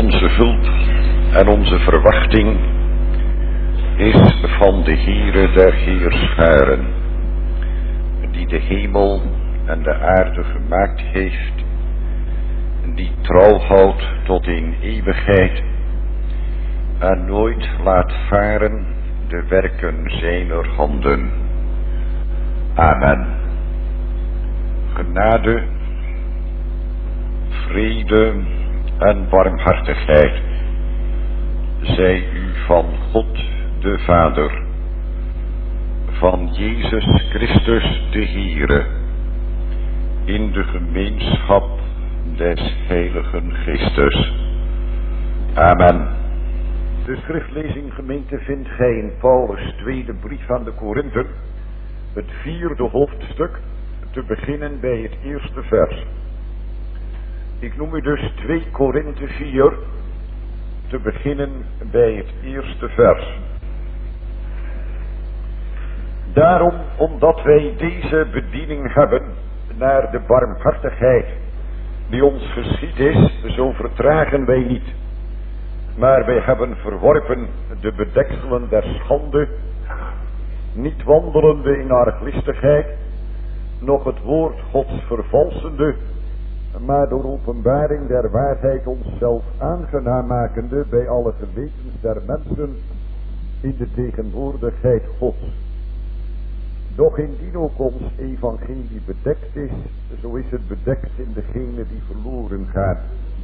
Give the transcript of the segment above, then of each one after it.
onze hulp en onze verwachting is van de Heere der Heerscharen, die de hemel en de aarde gemaakt heeft, die trouw houdt tot in eeuwigheid en nooit laat varen de werken zijner handen. Amen. Genade, vrede en barmhartigheid zij u van God de Vader, van Jezus Christus de Heere, in de gemeenschap des Heiligen Geestes. Amen. De schriftlezing, gemeente, vindt gij in Paulus' tweede brief aan de Korinthen, het 4e hoofdstuk, te beginnen bij het eerste vers. Ik noem u dus 2 Korinthe 4, te beginnen bij het eerste vers. Daarom, omdat wij deze bediening hebben naar de barmhartigheid die ons geschied is, zo vertragen wij niet. Maar wij hebben verworpen de bedekselen der schande, niet wandelende in arglistigheid, noch het woord Gods vervalsende, maar door openbaring der waarheid onszelf aangenaam makende bij alle gewetens der mensen in de tegenwoordigheid Gods. Doch indien ook ons evangelie bedekt is, zo is het bedekt in degene die verloren gaat,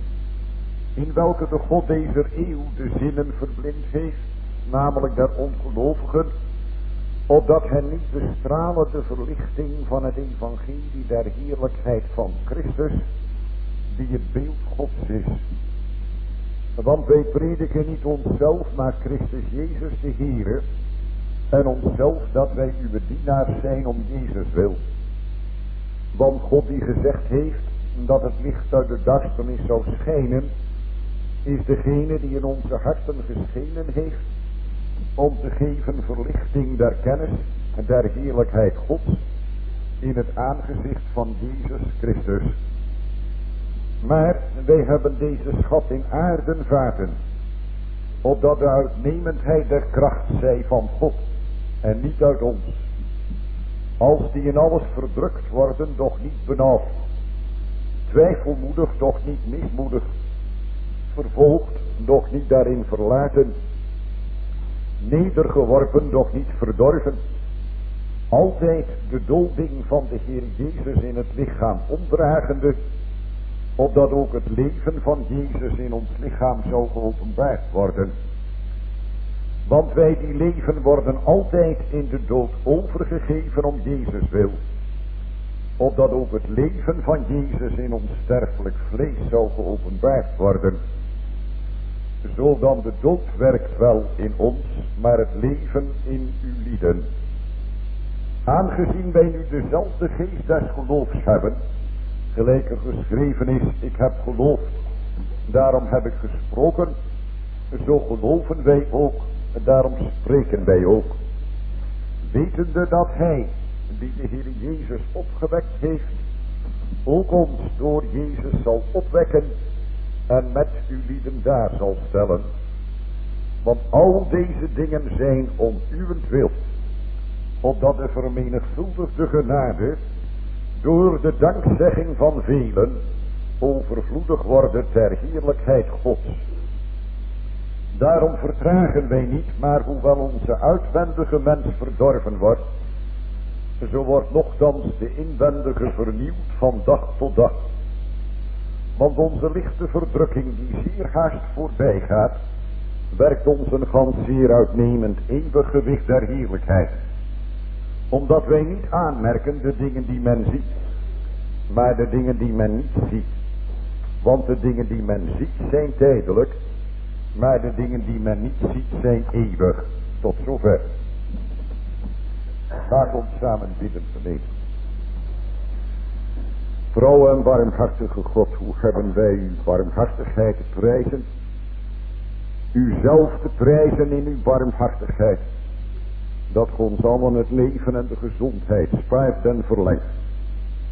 in welke de God deze eeuw de zinnen verblind heeft, namelijk der ongelovigen, opdat hen niet bestralen de verlichting van het evangelie der heerlijkheid van Christus, die het beeld Gods is. Want wij prediken niet onszelf, maar Christus Jezus de Heere, en onszelf dat wij uw dienaars zijn om Jezus wil. Want God die gezegd heeft dat het licht uit de duisternis zou schijnen, is degene die in onze harten geschenen heeft, om te geven verlichting der kennis en der heerlijkheid Gods in het aangezicht van Jezus Christus. Maar wij hebben deze schat in aarden vaten, opdat de uitnemendheid der kracht zij van God en niet uit ons. Als die in alles verdrukt worden, doch niet benauwd, twijfelmoedig, doch niet mismoedig, vervolgd, doch niet daarin verlaten, nedergeworpen, doch niet verdorven, altijd de dolding van de Heer Jezus in het lichaam omdragende, opdat ook het leven van Jezus in ons lichaam zou geopenbaard worden. Want wij die leven worden altijd in de dood overgegeven om Jezus wil, opdat ook het leven van Jezus in ons sterfelijk vlees zou geopenbaard worden. Zo dan de dood werkt wel in ons, maar het leven in uw lieden. Aangezien wij nu dezelfde geest des geloofs hebben, gelijk er geschreven is, ik heb geloofd, daarom heb ik gesproken, zo geloven wij ook, daarom spreken wij ook. Wetende dat hij, die de Heer Jezus opgewekt heeft, ook ons door Jezus zal opwekken en met uw lieden daar zal stellen. Want al deze dingen zijn om uwentwil, opdat de vermenigvuldigde genade door de dankzegging van velen overvloedig worden ter heerlijkheid Gods. Daarom vertragen wij niet, maar hoewel onze uitwendige mens verdorven wordt, zo wordt nochtans de inwendige vernieuwd van dag tot dag. Want onze lichte verdrukking die zeer haast voorbij gaat, werkt ons een gans zeer uitnemend eeuwig gewicht der heerlijkheid. Omdat wij niet aanmerken de dingen die men ziet, maar de dingen die men niet ziet. Want de dingen die men ziet zijn tijdelijk, maar de dingen die men niet ziet zijn eeuwig. Tot zover. Laat ons samen bidden, gemeente. Trouw en barmhartige God, hoe hebben wij uw barmhartigheid te prijzen, uzelf te prijzen in uw barmhartigheid, dat ge ons allen het leven en de gezondheid spaart en verlengt,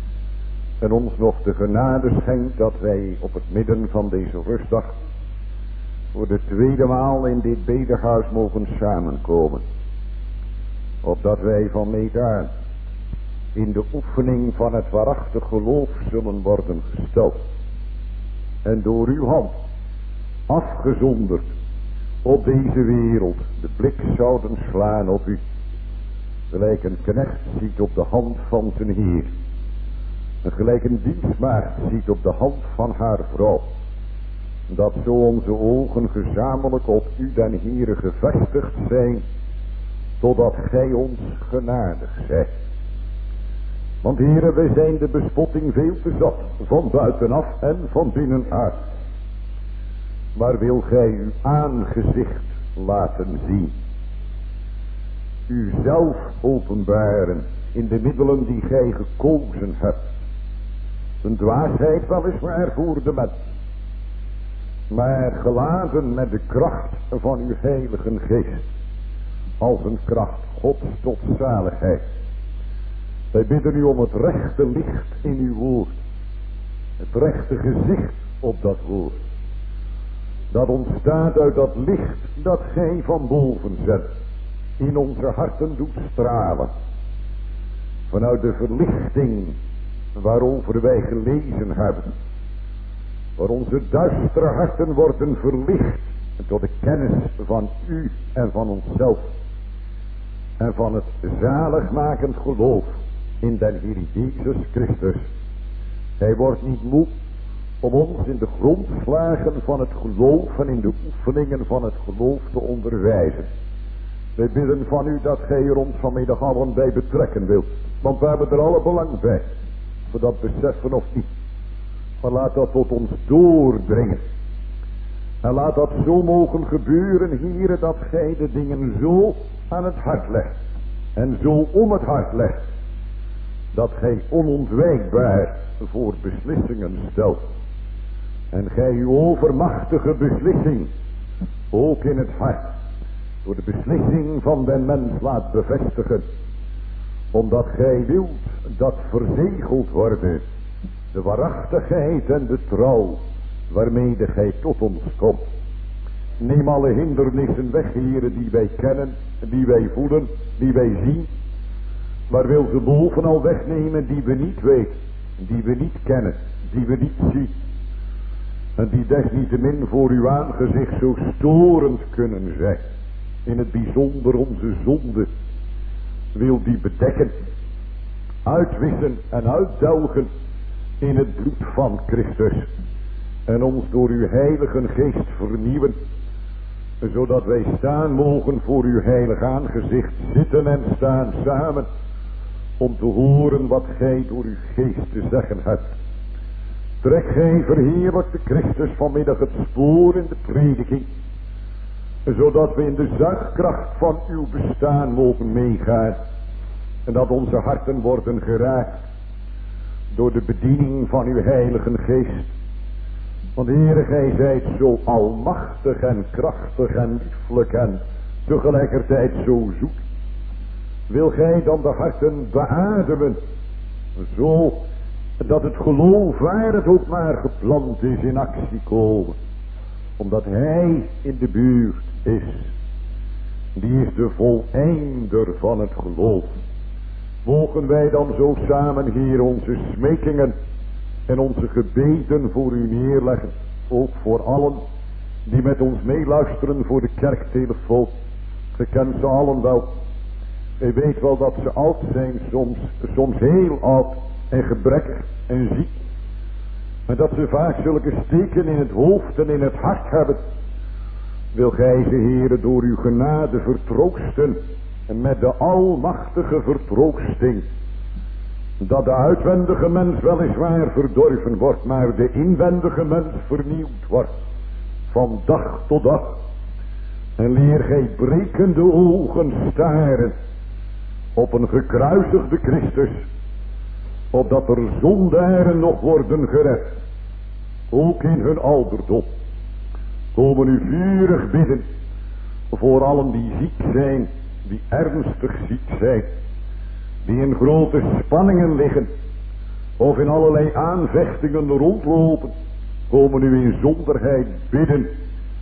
en ons nog de genade schenkt dat wij op het midden van deze rustdag voor de tweede maal in dit bedehuis mogen samenkomen. Opdat wij van meet aan in de oefening van het waarachtig geloof zullen worden gesteld. En door uw hand afgezonderd op deze wereld de blik zouden slaan op u. Gelijk een knecht ziet op de hand van zijn heer. En gelijk een dienstmaagd ziet op de hand van haar vrouw. Dat zo onze ogen gezamenlijk op u den Heere gevestigd zijn. Totdat gij ons genadig zijt. Want Heere, wij zijn de bespotting veel te zat. Van buitenaf en van binnenuit. Maar wil gij uw aangezicht laten zien. Uzelf openbaren in de middelen die gij gekozen hebt. Een dwaasheid weliswaar voor de mens. Maar geladen met de kracht van uw heilige geest. Als een kracht Gods tot zaligheid. Wij bidden u om het rechte licht in uw woord. Het rechte gezicht op dat woord. Dat ontstaat uit dat licht dat gij van boven zet. In onze harten doet stralen. Vanuit de verlichting waarover wij gelezen hebben. Waar onze duistere harten worden verlicht. Tot de kennis van u en van onszelf. En van het zaligmakend geloof in den Heer Jezus Christus. Hij wordt niet moe om ons in de grondslagen van het geloof en in de oefeningen van het geloof te onderwijzen. Wij bidden van u dat gij er ons vanmiddag allen bij betrekken wilt. Want we hebben er alle belang bij. Of we dat beseffen of niet. Maar laat dat tot ons doordringen. En laat dat zo mogen gebeuren, Heere, dat gij de dingen zo aan het hart legt. En zo om het hart legt. Dat gij onontwijkbaar voor beslissingen stelt. En gij uw overmachtige beslissing ook in het hart door de beslissing van den mens laat bevestigen. Omdat gij wilt dat verzegeld worden de waarachtigheid en de trouw waarmede gij tot ons komt. Neem alle hindernissen weg, Heere, die wij kennen, die wij voelen, die wij zien. Maar wil ze bovenal wegnemen die we niet weten, die we niet kennen, die we niet zien. En die desniettemin voor uw aangezicht zo storend kunnen zijn. In het bijzonder onze zonde. Wil die bedekken, uitwissen en uitdelgen in het bloed van Christus. En ons door uw heilige geest vernieuwen. Zodat wij staan mogen voor uw heilig aangezicht. Zitten en staan samen. Om te horen wat gij door uw geest te zeggen hebt. Trek gij verheerlijkte Christus vanmiddag het spoor in de prediking. Zodat we in de zuigkracht van uw bestaan mogen meegaan. En dat onze harten worden geraakt. Door de bediening van uw heilige geest. Want Heere, gij zijt zo almachtig en krachtig en lieflijk en tegelijkertijd zo zoet. Wil gij dan de harten beademen. Zo dat het geloof waar het ook maar geplant is in actie komen. Omdat hij in de buurt is. Die is de voleinder van het geloof. Mogen wij dan zo samen, Heer, onze smekingen en onze gebeden voor u neerleggen. Ook voor allen die met ons meeluisteren voor de kerktelefoon. Ge kent ze allen wel. U weet wel dat ze oud zijn, soms heel oud en gebrekkig en ziek. En dat ze vaak zulke steken in het hoofd en in het hart hebben. Wil gij ze, Heere, door uw genade vertroosten. En met de almachtige vertroosting. Dat de uitwendige mens weliswaar verdorven wordt. Maar de inwendige mens vernieuwd wordt. Van dag tot dag. En leer gij brekende ogen staren. Op een gekruisigde Christus. Opdat er zondaren nog worden gered. Ook in hun ouderdom. Komen u vurig bidden. Voor allen die ziek zijn. Die ernstig ziek zijn. Die in grote spanningen liggen. Of in allerlei aanvechtingen rondlopen. Komen u in zonderheid bidden.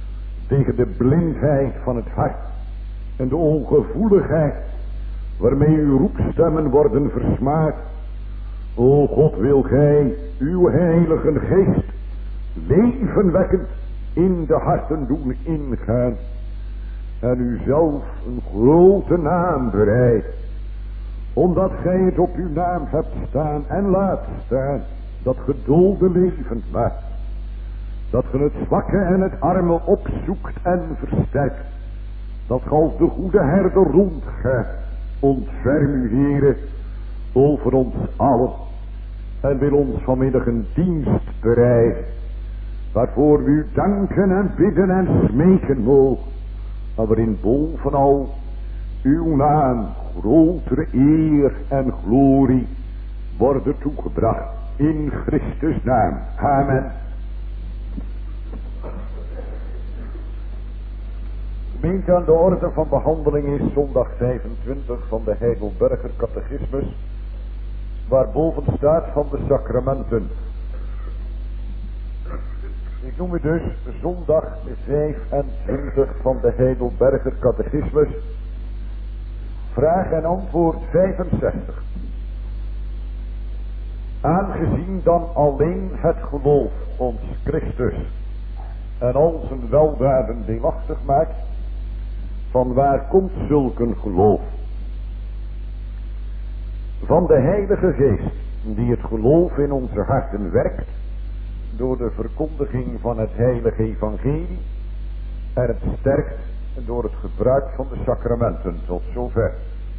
tegen de blindheid van het hart en de ongevoeligheid waarmee uw roepstemmen worden versmaakt. O God, wil gij uw heilige geest levenwekkend in de harten doen ingaan en u zelf een grote naam bereidt, omdat gij het op uw naam hebt staan en laat staan, dat gedulde levend maakt, dat ge het zwakke en het arme opzoekt en versterkt, dat ge als de goede herder rondgaat. Ontferm u, Heere, over ons allen en wil ons vanmiddag een dienst bereiden, waarvoor we u danken en bidden en smeken mogen, maar waarin bovenal uw naam grotere eer en glorie worden toegebracht. In Christus naam. Amen. Gemeente, aan de orde van behandeling is zondag 25 van de Heidelberger Catechismus, waarboven staat van de sacramenten. Ik noem het dus zondag 25 van de Heidelberger Catechismus, vraag en antwoord 65. Aangezien dan alleen het geloof ons Christus en al zijn weldaden deelachtig maakt, van waar komt zulk een geloof? Van de Heilige Geest, die het geloof in onze harten werkt, door de verkondiging van het heilige evangelie, en het sterkt door het gebruik van de sacramenten. Tot zover.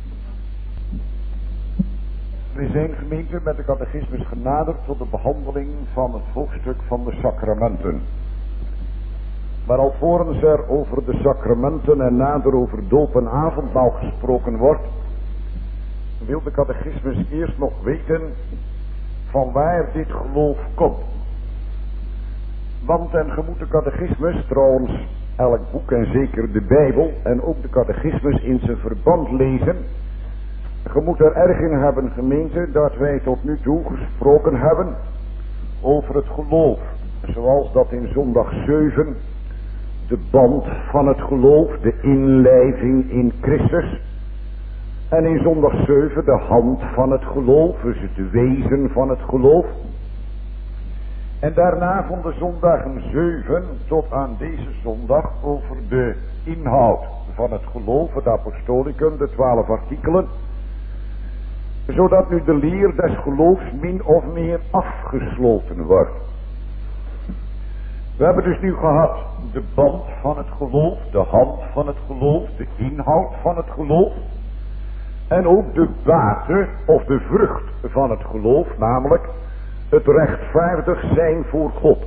We zijn, gemeente, met de catechismus genaderd tot de behandeling van het hoofdstuk van de sacramenten. Maar alvorens er over de sacramenten en nader over doop en avondmaal gesproken wordt, wil de catechismus eerst nog weten van waar dit geloof komt. Want, en ge moet de catechismus, trouwens elk boek en zeker de Bijbel en ook de catechismus in zijn verband lezen. Je moet er erg in hebben, gemeente, dat wij tot nu toe gesproken hebben over het geloof, zoals dat in zondag 7 de band van het geloof, de inlijving in Christus, en in zondag 7 de hand van het geloof, dus het wezen van het geloof. En daarna van de zondagen 7 tot aan deze zondag over de inhoud van het geloof, het apostolicum, de 12 artikelen, zodat nu de leer des geloofs min of meer afgesloten wordt. We hebben dus nu gehad de band van het geloof, de hand van het geloof, de inhoud van het geloof, en ook de bate of de vrucht van het geloof, namelijk het rechtvaardig zijn voor God.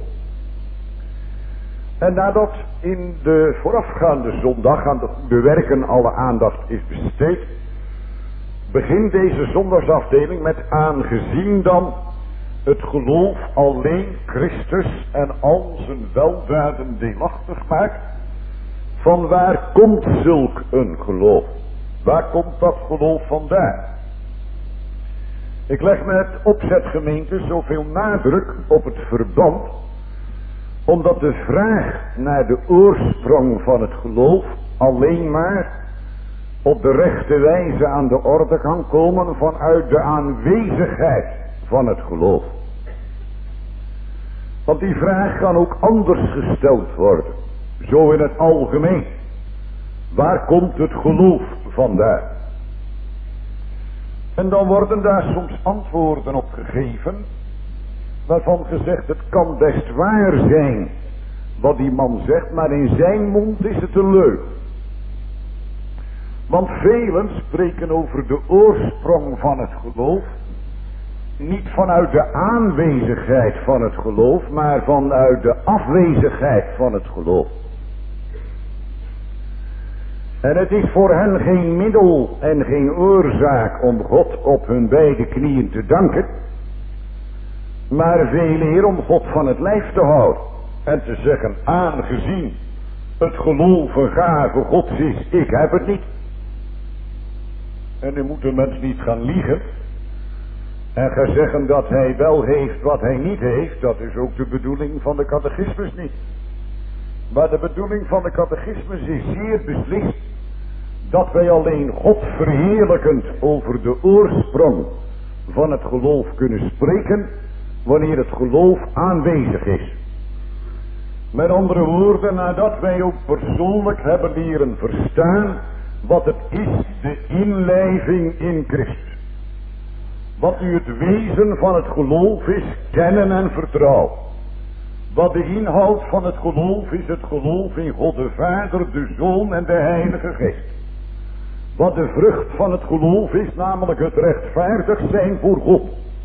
En nadat in de voorafgaande zondag aan de goede werken alle aandacht is besteed, begint deze zondagsafdeling met aangezien dan het geloof alleen Christus en al zijn weldaden deelachtig maakt, van waar komt zulk een geloof? Waar komt dat geloof vandaan? Ik leg met opzet, gemeente, zoveel nadruk op het verband, omdat de vraag naar de oorsprong van het geloof alleen maar op de rechte wijze aan de orde kan komen vanuit de aanwezigheid van het geloof. Want die vraag kan ook anders gesteld worden, zo in het algemeen. Waar komt het geloof vandaan? En dan worden daar soms antwoorden op gegeven, waarvan gezegd het kan best waar zijn wat die man zegt, maar in zijn mond is het een leugen. Want velen spreken over de oorsprong van het geloof, niet vanuit de aanwezigheid van het geloof, maar vanuit de afwezigheid van het geloof. En het is voor hen geen middel en geen oorzaak om God op hun beide knieën te danken, maar veel eer om God van het lijf te houden en te zeggen, aangezien het geloof een gave Gods is, ik heb het niet. En nu moet een mens niet gaan liegen en gaan zeggen dat hij wel heeft wat hij niet heeft. Dat is ook de bedoeling van de catechismus niet. Maar de bedoeling van de catechismus is zeer beslist dat wij alleen God verheerlijkend over de oorsprong van het geloof kunnen spreken wanneer het geloof aanwezig is. Met andere woorden, nadat wij ook persoonlijk hebben leren verstaan wat het is, de inlijving in Christus. Wat nu het wezen van het geloof is, kennen en vertrouwen. Wat de inhoud van het geloof is, het geloof in God de Vader, de Zoon en de Heilige Geest. Wat de vrucht van het geloof is, namelijk het rechtvaardig zijn voor God.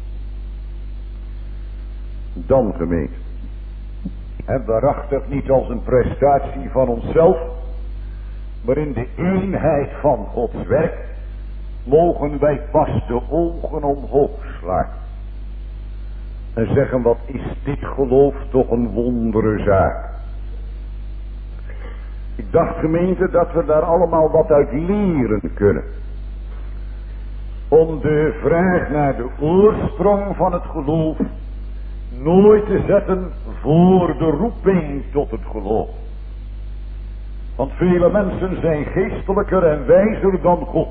Dan gemeente. En waarachtig niet als een prestatie van onszelf, maar in de eenheid van Gods werk, mogen wij pas de ogen omhoog slaan. En zeggen, wat is dit geloof toch een wondere zaak. Ik dacht gemeente dat we daar allemaal wat uit leren kunnen. Om de vraag naar de oorsprong van het geloof nooit te zetten voor de roeping tot het geloof. Want vele mensen zijn geestelijker en wijzer dan God.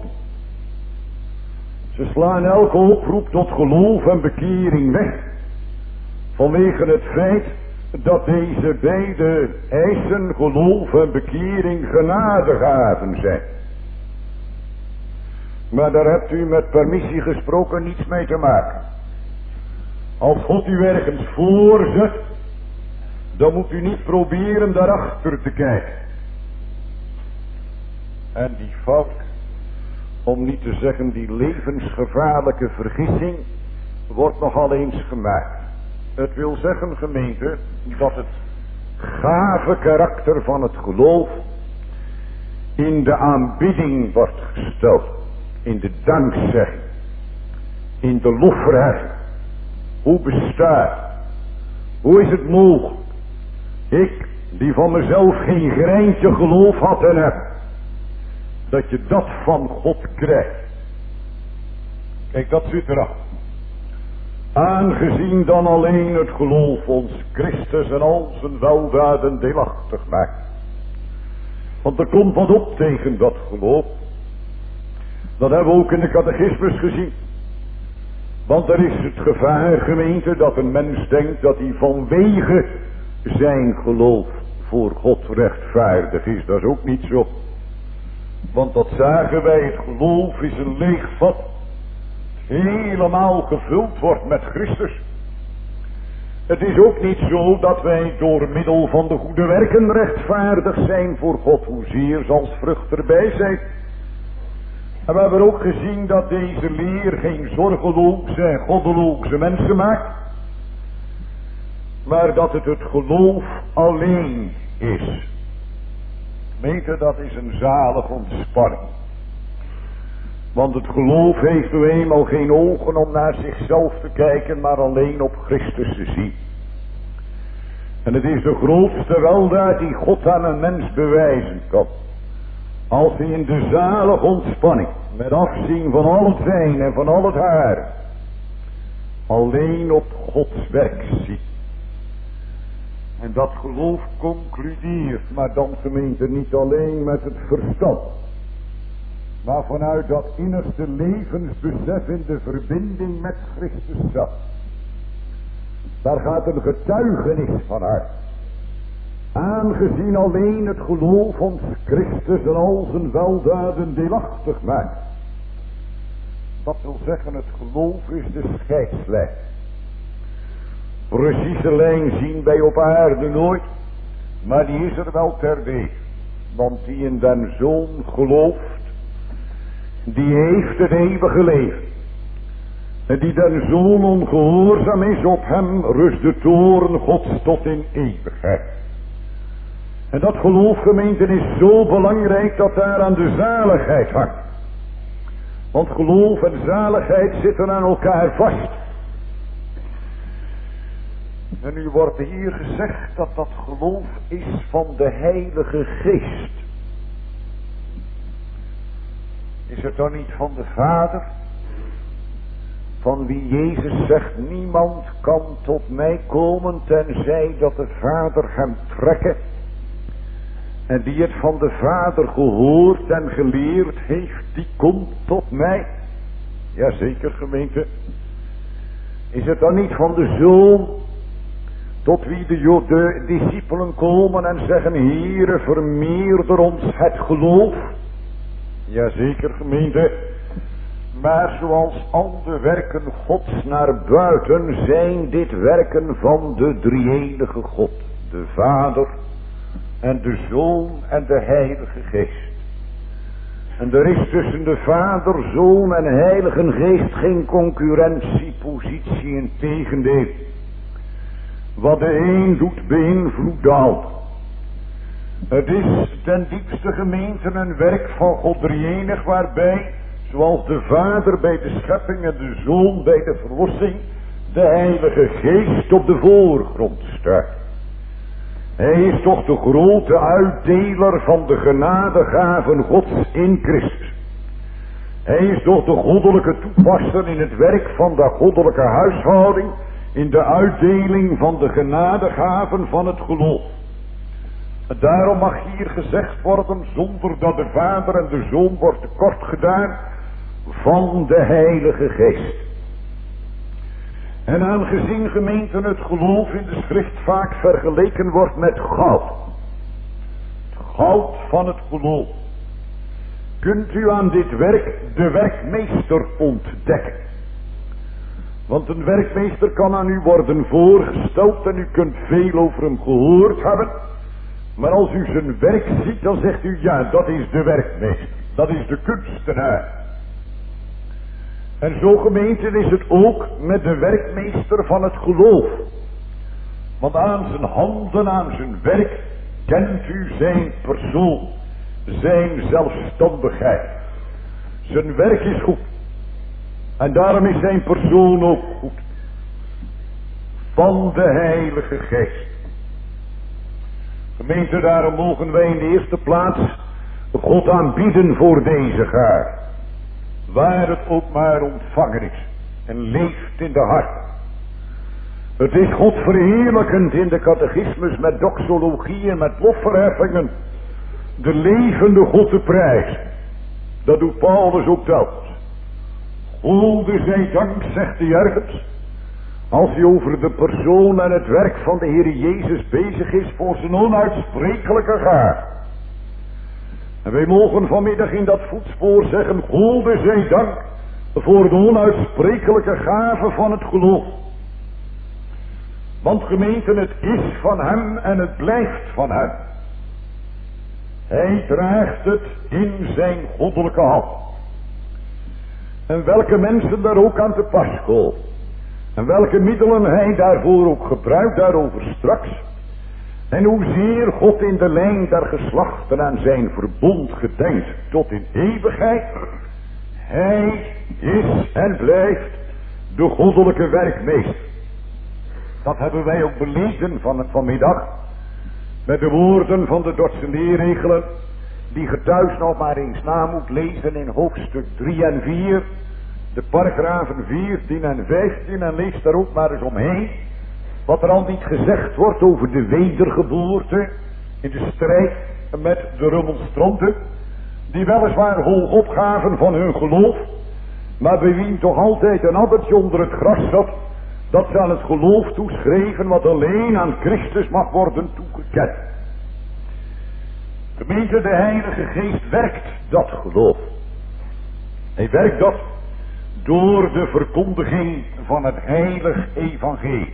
Ze slaan elke oproep tot geloof en bekering weg. Vanwege het feit dat deze beide eisen, geloof en bekering, genadegaven zijn. Maar daar hebt u met permissie gesproken niets mee te maken. Als God u ergens voorzet, dan moet u niet proberen daarachter te kijken. En die fout, om niet te zeggen die levensgevaarlijke vergissing, wordt nogal eens gemaakt. Het wil zeggen, gemeente, dat het gave karakter van het geloof in de aanbidding wordt gesteld. In de dankzegging. In de lofverheffing. Hoe bestaat? Hoe is het mogelijk? Ik, die van mezelf geen greintje geloof had en heb, dat je dat van God krijgt. Kijk, dat zit erachter. Aangezien dan alleen het geloof ons Christus en al zijn weldaden deelachtig maakt. Want er komt wat op tegen dat geloof. Dat hebben we ook in de catechismus gezien. Want er is het gevaar, gemeente, dat een mens denkt dat hij vanwege zijn geloof voor God rechtvaardig is. Dat is ook niet zo. Want dat zagen wij, het geloof is een leeg vat. Helemaal gevuld wordt met Christus. Het is ook niet zo dat wij door middel van de goede werken rechtvaardig zijn voor God, hoezeer als vrucht erbij zijn. En we hebben ook gezien dat deze leer geen zorgeloze en goddeloze mensen maakt, maar dat het het geloof alleen is. Gemeente, dat is een zalige ontspanning. Want het geloof heeft nu eenmaal geen ogen om naar zichzelf te kijken, maar alleen op Christus te zien. En het is de grootste weldaad die God aan een mens bewijzen kan. Als hij in de zalige ontspanning, met afzien van al het zijn en van al het haar, alleen op Gods werk ziet. En dat geloof concludeert, maar dan gemeente niet alleen met het verstand, maar vanuit dat innerste levensbesef in de verbinding met Christus zelf. Daar gaat een getuigenis van uit. Aangezien alleen het geloof ons Christus en al zijn weldaden deelachtig maakt. Dat wil zeggen, het geloof is de scheidslijn. Precieze lijn zien wij op aarde nooit, maar die is er wel terdege. Want die in den Zoon gelooft, die heeft het eeuwige leven. En die den Zoon ongehoorzaam is, op hem rust de toorn Gods tot in eeuwigheid. En dat geloof, gemeente, is zo belangrijk dat daar aan de zaligheid hangt. Want geloof en zaligheid zitten aan elkaar vast. En nu wordt hier gezegd dat dat geloof is van de Heilige Geest. Is het dan niet van de Vader? Van wie Jezus zegt, niemand kan tot mij komen tenzij dat de Vader hem trekke En die het van de Vader gehoord en geleerd heeft, die komt tot mij. Jazeker, gemeente. Is het dan niet van de Zoon, tot wie de discipelen komen en zeggen, Heere, vermeerder ons het geloof? Jazeker, gemeente. Maar zoals al de werken Gods naar buiten zijn dit werken van de drie-enige God. De Vader en de Zoon en de Heilige Geest. En er is tussen de Vader, Zoon en Heilige Geest geen concurrentiepositie, integendeel. Wat de een doet, beïnvloedt de ander. Het is ten diepste, gemeente, een werk van God drieënig, waarbij, zoals de Vader bij de schepping en de Zoon bij de verlossing, de Heilige Geest op de voorgrond staat. Hij is toch de grote uitdeler van de genadegaven Gods in Christus. Hij is toch de goddelijke toepasser in het werk van de goddelijke huishouding, in de uitdeling van de genadegaven van het geloof. En daarom mag hier gezegd worden, zonder dat de Vader en de Zoon wordt tekort gedaan, van de Heilige Geest. En aangezien, gemeenten, het geloof in de schrift vaak vergeleken wordt met goud. Het goud van het geloof. Kunt u aan dit werk de werkmeester ontdekken. Want een werkmeester kan aan u worden voorgesteld en u kunt veel over hem gehoord hebben. Maar als u zijn werk ziet, dan zegt u, ja, dat is de werkmeester. Dat is de kunstenaar. En zo, gemeente, is het ook met de werkmeester van het geloof. Want aan zijn handen, aan zijn werk, kent u zijn persoon, zijn zelfstandigheid. Zijn werk is goed. En daarom is zijn persoon ook goed. Van de Heilige Geest. Gemeente, daarom mogen wij in de eerste plaats God aanbieden voor deze gaar. Waar het ook maar ontvangen is en leeft in de hart. Het is God verheerlijkend in de catechismus met doxologie en met lofverheffingen. De levende God te prijzen. Dat doet Paulus ook telkens. Gode zij dank, zegt hij ergens, als hij over de persoon en het werk van de Heer Jezus bezig is voor zijn onuitsprekelijke gaar. En wij mogen vanmiddag in dat voetspoor zeggen, Gode zij dank voor de onuitsprekelijke gave van het geloof. Want gemeente, het is van hem en het blijft van hem. Hij draagt het in zijn goddelijke hand. En welke mensen daar ook aan te pas komen. En welke middelen hij daarvoor ook gebruikt, daarover straks. En hoezeer God in de lijn der geslachten aan zijn verbond gedenkt tot in eeuwigheid. Hij is en blijft de goddelijke werkmeester. Dat hebben wij ook beleden vanmiddag. Met de woorden van de Dordtse leerregelen. Die ge thuis nog maar eens na moet lezen in hoofdstuk 3 en 4. De paragrafen 14 en 15. En lees daar ook maar eens omheen. Wat er al niet gezegd wordt over de wedergeboorte. In de strijd met de remonstranten. Die weliswaar hoog opgaven van hun geloof. Maar bij wie toch altijd een addertje onder het gras zat. Dat ze aan het geloof toeschreven wat alleen aan Christus mag worden toegekend. Gemeente, de Heilige Geest werkt dat geloof. Hij werkt dat door de verkondiging van het heilig evangelie.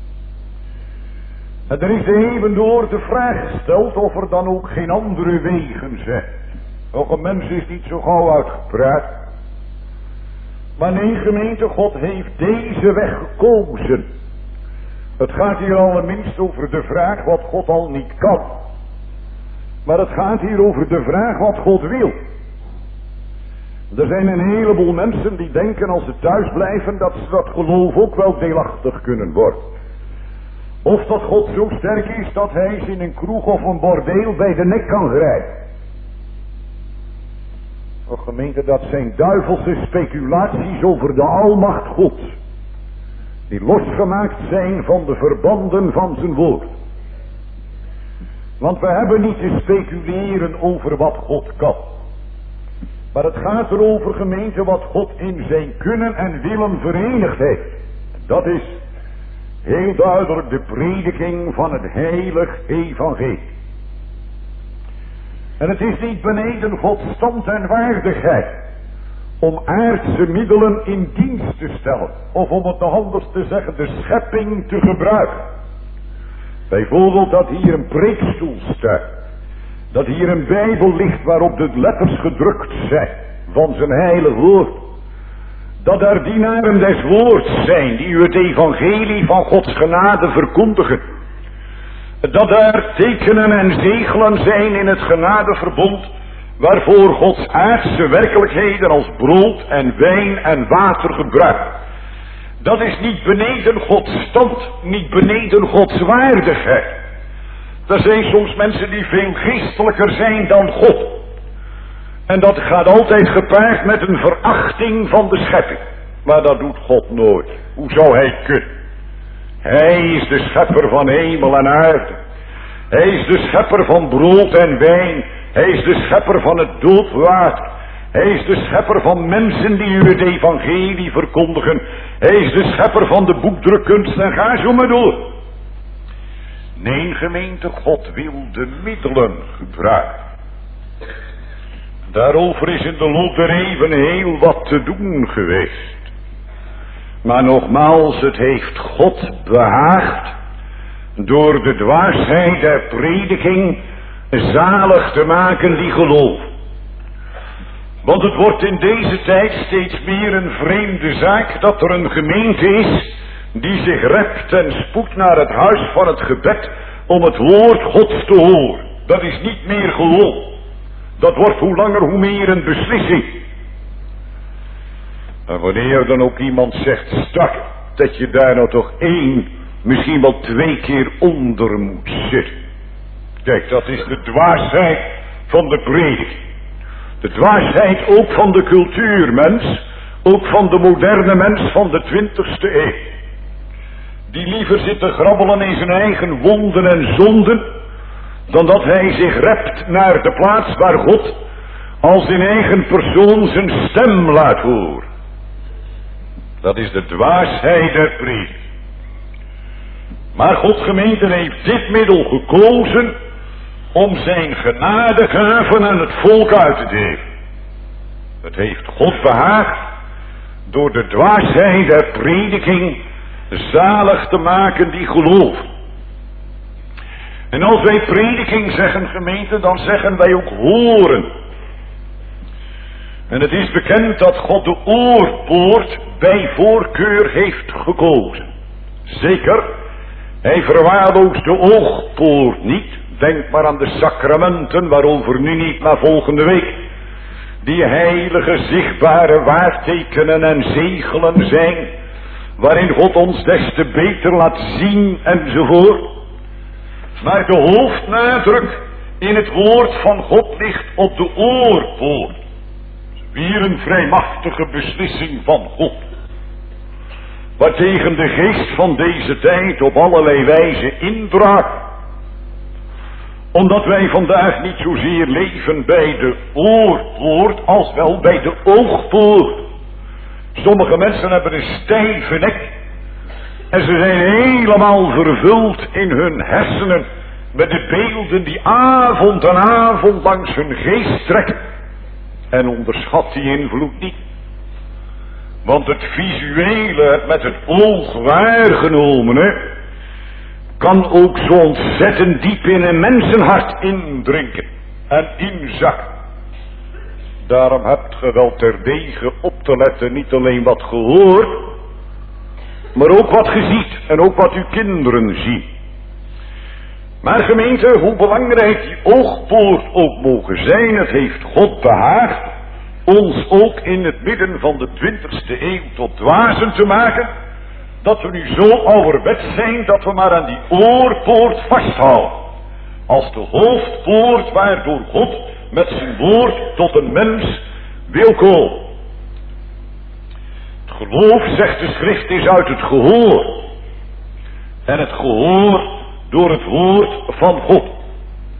En er is even door de vraag gesteld of er dan ook geen andere wegen zijn. Ook een mens is niet zo gauw uitgepraat. Maar nee, gemeente, God heeft deze weg gekozen. Het gaat hier allerminst over de vraag wat God al niet kan. Maar het gaat hier over de vraag wat God wil. Er zijn een heleboel mensen die denken als ze thuis blijven dat ze dat geloof ook wel deelachtig kunnen worden. Of dat God zo sterk is dat hij ze in een kroeg of een bordeel bij de nek kan grijpen. Och gemeente, dat zijn duivelse speculaties over de almacht Gods. Die losgemaakt zijn van de verbanden van zijn woord. Want we hebben niet te speculeren over wat God kan. Maar het gaat erover, gemeente, wat God in zijn kunnen en willen verenigd heeft. Dat is heel duidelijk de prediking van het heilig evangelie. En het is niet beneden Gods stand en waardigheid om aardse middelen in dienst te stellen. Of om het nog anders te zeggen, de schepping te gebruiken. Bijvoorbeeld dat hier een preekstoel staat. Dat hier een Bijbel ligt waarop de letters gedrukt zijn van zijn heilig woord. Dat er dienaren des woords zijn die u het evangelie van Gods genade verkondigen. Dat er tekenen en zegelen zijn in het genadeverbond waarvoor Gods aardse werkelijkheden als brood en wijn en water gebruikt. Dat is niet beneden Gods stand, niet beneden Gods waardigheid. Er zijn soms mensen die veel geestelijker zijn dan God. En dat gaat altijd gepaard met een verachting van de schepping. Maar dat doet God nooit. Hoe zou hij kunnen? Hij is de schepper van hemel en aarde. Hij is de schepper van brood en wijn. Hij is de schepper van het doodwater. Hij is de schepper van mensen die u het evangelie verkondigen. Hij is de schepper van de boekdrukkunst en ga zo maar door. Nee, gemeente, God wil de middelen gebruiken. Daarover is in de loop der eeuwen heel wat te doen geweest. Maar nogmaals, het heeft God behaagd door de dwaasheid der prediking zalig te maken die geloven. Want het wordt in deze tijd steeds meer een vreemde zaak dat er een gemeente is die zich rept en spoedt naar het huis van het gebed om het woord Gods te horen. Dat is niet meer geloof. Dat wordt hoe langer hoe meer een beslissing. En wanneer dan ook iemand zegt, stak, dat je daar nou toch 1, misschien wel 2 keer onder moet zitten. Kijk, dat is de dwaasheid van de prediking. De dwaasheid ook van de cultuurmens, ook van de moderne mens van de 20e eeuw. Die liever zit te grabbelen in zijn eigen wonden en zonden, dan dat hij zich rept naar de plaats waar God als in eigen persoon zijn stem laat horen. Dat is de dwaasheid der prediking. Maar Gods gemeente heeft dit middel gekozen om zijn genadegaven aan het volk uit te delen. Het heeft God behaagd door de dwaasheid der prediking zalig te maken die geloven. En als wij prediking zeggen, gemeente, dan zeggen wij ook horen. En het is bekend dat God de oorpoort bij voorkeur heeft gekozen. Zeker, hij verwaarloost de oogpoort niet. Denk maar aan de sacramenten, waarover nu niet, maar volgende week. Die heilige, zichtbare waartekenen en zegelen zijn, waarin God ons des te beter laat zien enzovoort. Maar de hoofdnadruk in het woord van God ligt op de oorpoort. Weer een vrijmachtige beslissing van God. Waartegen de geest van deze tijd op allerlei wijze indraagt. Omdat wij vandaag niet zozeer leven bij de oorpoort als wel bij de oogpoort. Sommige mensen hebben een stijve nek. En ze zijn helemaal vervuld in hun hersenen met de beelden die avond en avond langs hun geest trekken. En onderschat die invloed niet. Want het visuele, het met het oog waargenomene, kan ook zo ontzettend diep in een mensenhart indrinken en inzakken. Daarom hebt ge wel terdege op te letten, niet alleen wat gehoord, maar ook wat ge ziet en ook wat uw kinderen zien. Maar gemeente, hoe belangrijk die oogpoort ook mogen zijn, het heeft God behaagd ons ook in het midden van de 20e eeuw tot dwazen te maken, dat we nu zo ouderwets zijn dat we maar aan die oorpoort vasthouden. Als de hoofdpoort waardoor God met zijn woord tot een mens wil komen. Het geloof, zegt de schrift, is uit het gehoor. En het gehoor door het woord van God.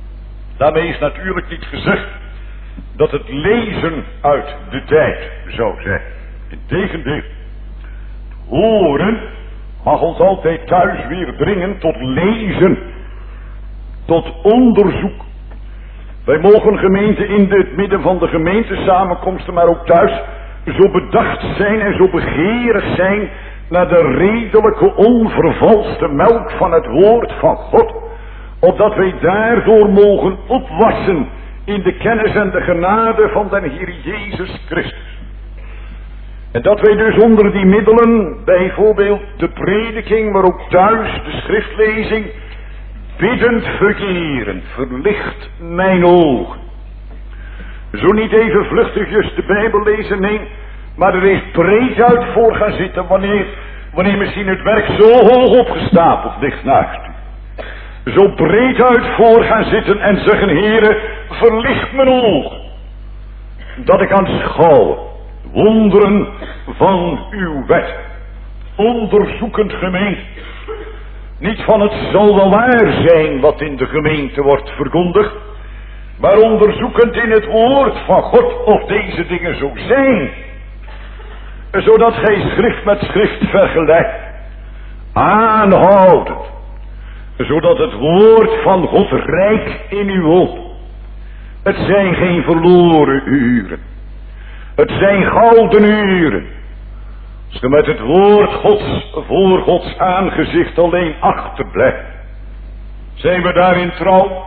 Daarmee is natuurlijk niet gezegd dat het lezen uit de tijd zou zijn. Integendeel, het horen mag ons altijd thuis weer dringen tot lezen, tot onderzoek. Wij mogen gemeente in het midden van de gemeentesamenkomsten, maar ook thuis, zo bedacht zijn en zo begeerig zijn naar de redelijke, onvervalste melk van het woord van God, opdat wij daardoor mogen opwassen in de kennis en de genade van den Heer Jezus Christus. En dat wij dus onder die middelen, bijvoorbeeld de prediking, maar ook thuis de schriftlezing, biddend verkeren, verlicht mijn ogen. Zo niet even vluchtigjes de Bijbel lezen, nee, maar er is breed uit voor gaan zitten wanneer misschien het werk zo hoog opgestapeld ligt naast u. Zo breed uit voor gaan zitten en zeggen, Heere, verlicht mijn ogen, dat ik aanschouw wonderen van uw wet. Onderzoekend gemeente. Niet van het zal wel waar zijn wat in de gemeente wordt verkondigd, maar onderzoekend in het woord van God of deze dingen zo zijn. Zodat gij schrift met schrift vergelijkt. Aanhoudend. Zodat het woord van God rijk in u woont. Het zijn geen verloren uren. Het zijn gouden uren. Als je met het woord Gods voor Gods aangezicht alleen achterblijft. Zijn we daarin trouw?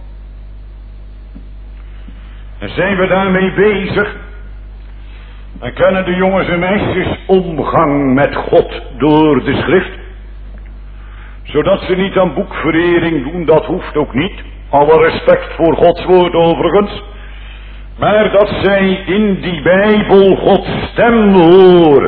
En zijn we daarmee bezig? En kennen de jongens en meisjes omgang met God door de schrift? Zodat ze niet aan boekverering doen, dat hoeft ook niet. Alle respect voor Gods woord overigens. Maar dat zij in die Bijbel Gods stem horen.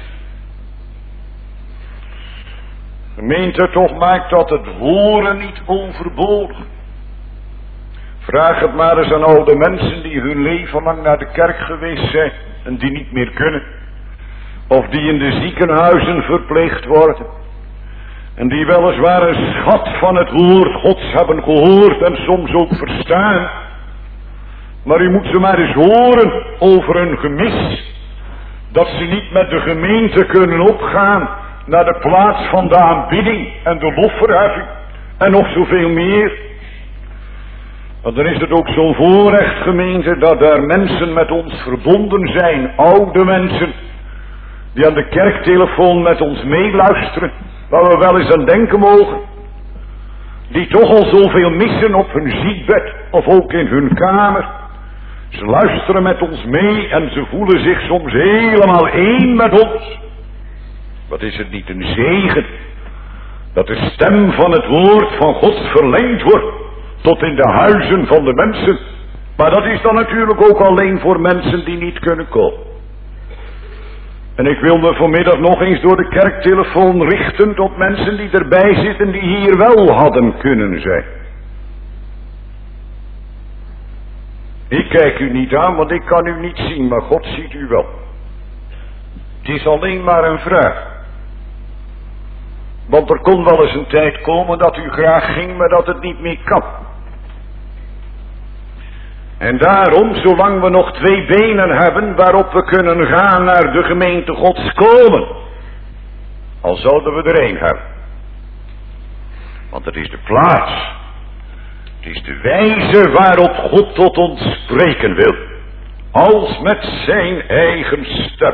Gemeente, toch maakt dat het horen niet overbodig. Vraag het maar eens aan oude mensen die hun leven lang naar de kerk geweest zijn en die niet meer kunnen. Of die in de ziekenhuizen verpleegd worden. En die weliswaar een schat van het woord Gods hebben gehoord en soms ook verstaan. Maar u moet ze maar eens horen over hun gemis. Dat ze niet met de gemeente kunnen opgaan naar de plaats van de aanbidding en de lofverheffing en nog zoveel meer. Want dan is het ook zo'n voorrecht, gemeente, dat daar mensen met ons verbonden zijn, oude mensen, die aan de kerktelefoon met ons meeluisteren, waar we wel eens aan denken mogen, die toch al zoveel missen op hun ziekbed of ook in hun kamer. Ze luisteren met ons mee en ze voelen zich soms helemaal één met ons. Wat is het niet een zegen dat de stem van het woord van God verlengd wordt tot in de huizen van de mensen. Maar dat is dan natuurlijk ook alleen voor mensen die niet kunnen komen. En ik wil me vanmiddag nog eens door de kerktelefoon richten tot mensen die erbij zitten die hier wel hadden kunnen zijn. Ik kijk u niet aan, want ik kan u niet zien, maar God ziet u wel. Het is alleen maar een vraag. Want er kon wel eens een tijd komen dat u graag ging, maar dat het niet meer kan. En daarom, zolang we nog 2 benen hebben waarop we kunnen gaan naar de gemeente Gods komen, al zouden we er 1 hebben. Want het is de plaats, het is de wijze waarop God tot ons spreken wil, als met zijn eigen stem.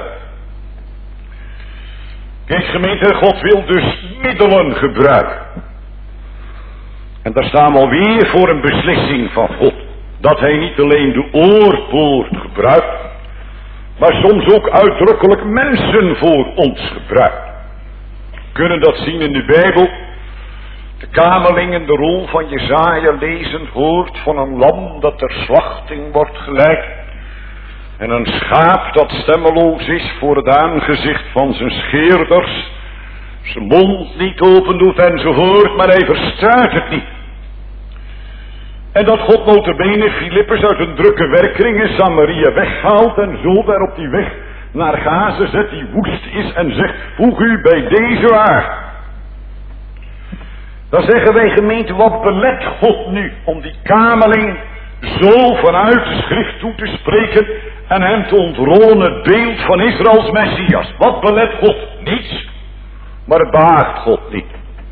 Kijk gemeente, God wil dus middelen gebruiken. En daar staan we alweer voor een beslissing van God. Dat hij niet alleen de oorpoort gebruikt, maar soms ook uitdrukkelijk mensen voor ons gebruikt. We kunnen dat zien in de Bijbel. De kamerlingen de rol van Jesaja lezend hoort van een lam dat ter slachting wordt geleid. En een schaap dat stemmeloos is voor het aangezicht van zijn scheerders. Zijn mond niet open doet enzovoort, maar hij verstaat het niet. En dat God notabene Filippus uit een drukke werkkring in Samaria weghaalt en zo daar op die weg naar Gaza zet die woest is en zegt, voeg u bij deze waar. Dan zeggen wij gemeente, wat belet God nu om die kameling zo vanuit de schrift toe te spreken en hem te ontrollen het beeld van Israëls Messias? Wat belet God? Niets. Maar het behaagt God niet.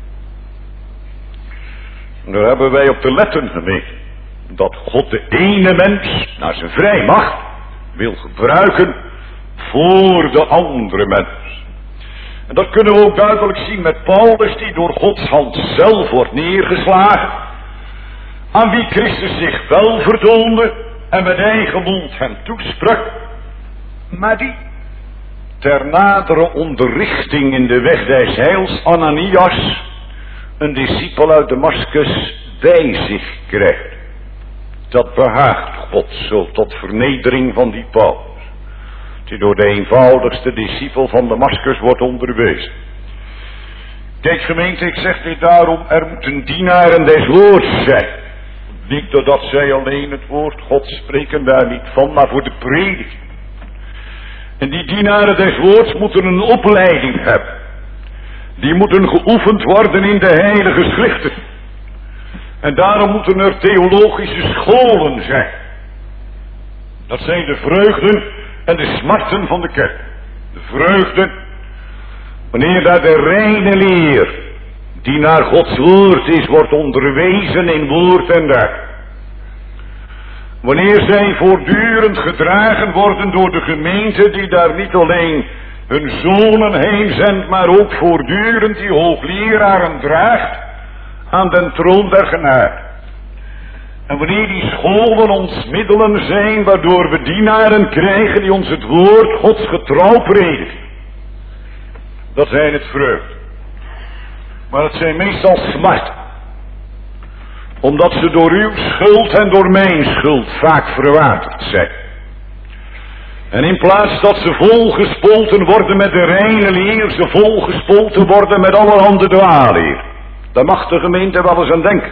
En daar hebben wij op te letten gemeente. Dat God de ene mens naar zijn vrijmacht wil gebruiken voor de andere mens. En dat kunnen we ook duidelijk zien met Paulus, die door Gods hand zelf wordt neergeslagen, aan wie Christus zich wel vertoonde en met eigen mond hem toesprak, maar die ter nadere onderrichting in de weg des heils Ananias, een discipel uit Damaskus, bij zich krijgt. Dat behaagt God zo tot vernedering van die Paulus, die door de eenvoudigste discipel van Damaskus wordt onderwezen. Kijk gemeente, ik zeg dit daarom, er moeten dienaren des woords zijn. Niet doordat zij alleen het woord God spreken, daar niet van, maar voor de prediking. En die dienaren des woords moeten een opleiding hebben. Die moeten geoefend worden in de heilige schriften. En daarom moeten er theologische scholen zijn. Dat zijn de vreugden en de smarten van de kerk. De vreugden, wanneer daar de reine leer, die naar Gods woord is, wordt onderwezen in woord en daad. Wanneer zij voortdurend gedragen worden door de gemeente, die daar niet alleen hun zonen heen zendt, maar ook voortdurend die hoogleraren draagt aan den troon der genade. En wanneer die scholen ons middelen zijn, waardoor we dienaren krijgen die ons het woord Gods getrouw prediken, dat zijn het vreugd. Maar het zijn meestal smart, omdat ze door uw schuld en door mijn schuld vaak verwaterd zijn. En in plaats dat ze volgespoten worden met de reine leer, ze volgespoten worden met allerhande dwaalleer. Daar mag de gemeente wel eens aan denken.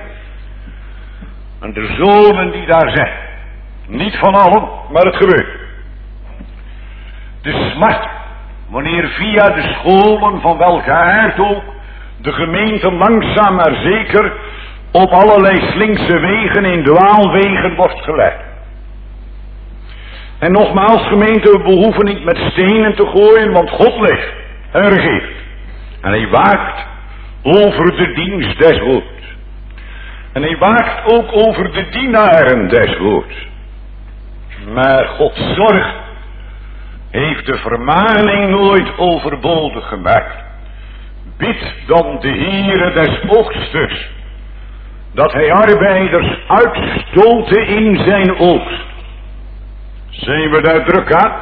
En de zonen die daar zijn, niet van allen, maar het gebeurt. De smart, wanneer via de scholen van welke aard ook de gemeente langzaam maar zeker op allerlei slinkse wegen in dwaalwegen wordt geleid. En nogmaals gemeente, we behoeven niet met stenen te gooien, want God leeft en regeert. En hij waakt over de dienst des woords. En hij waakt ook over de dienaren des woords. Maar Gods zorg heeft de vermaning nooit overbodig gemaakt. Bid dan de Heere des oogsters, dat hij arbeiders uitstoten in zijn oogst. Zijn we daar druk aan?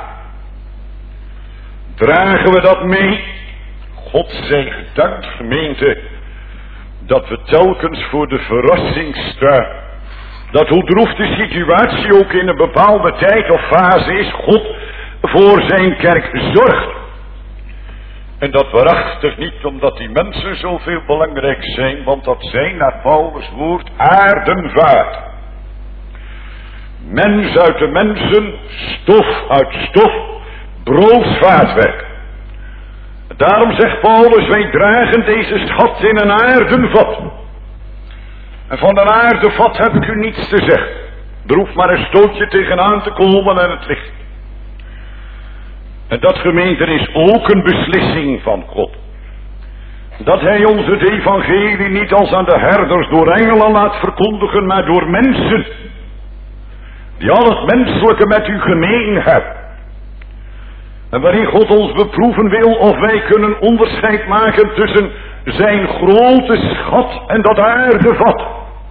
Dragen we dat mee? God zij gedankt, gemeente, dat we telkens voor de verrassing staan. Dat hoe droef de situatie ook in een bepaalde tijd of fase is, God voor zijn kerk zorgt. En dat waarachtig niet omdat die mensen zoveel belangrijk zijn, want dat zijn naar Paulus woord aardenvaart. Mens uit de mensen, stof uit stof, broodsvaatwerk. Daarom zegt Paulus, wij dragen deze schat in een aardenvat. En van een aardenvat heb ik u niets te zeggen. Er hoeft maar een stootje tegenaan te komen en het ligt. En dat gemeente is ook een beslissing van God. Dat hij ons het evangelie niet als aan de herders door engelen laat verkondigen, maar door mensen. Die al het menselijke met u gemeen hebben. En waarin God ons beproeven wil of wij kunnen onderscheid maken tussen zijn grote schat en dat aardevat.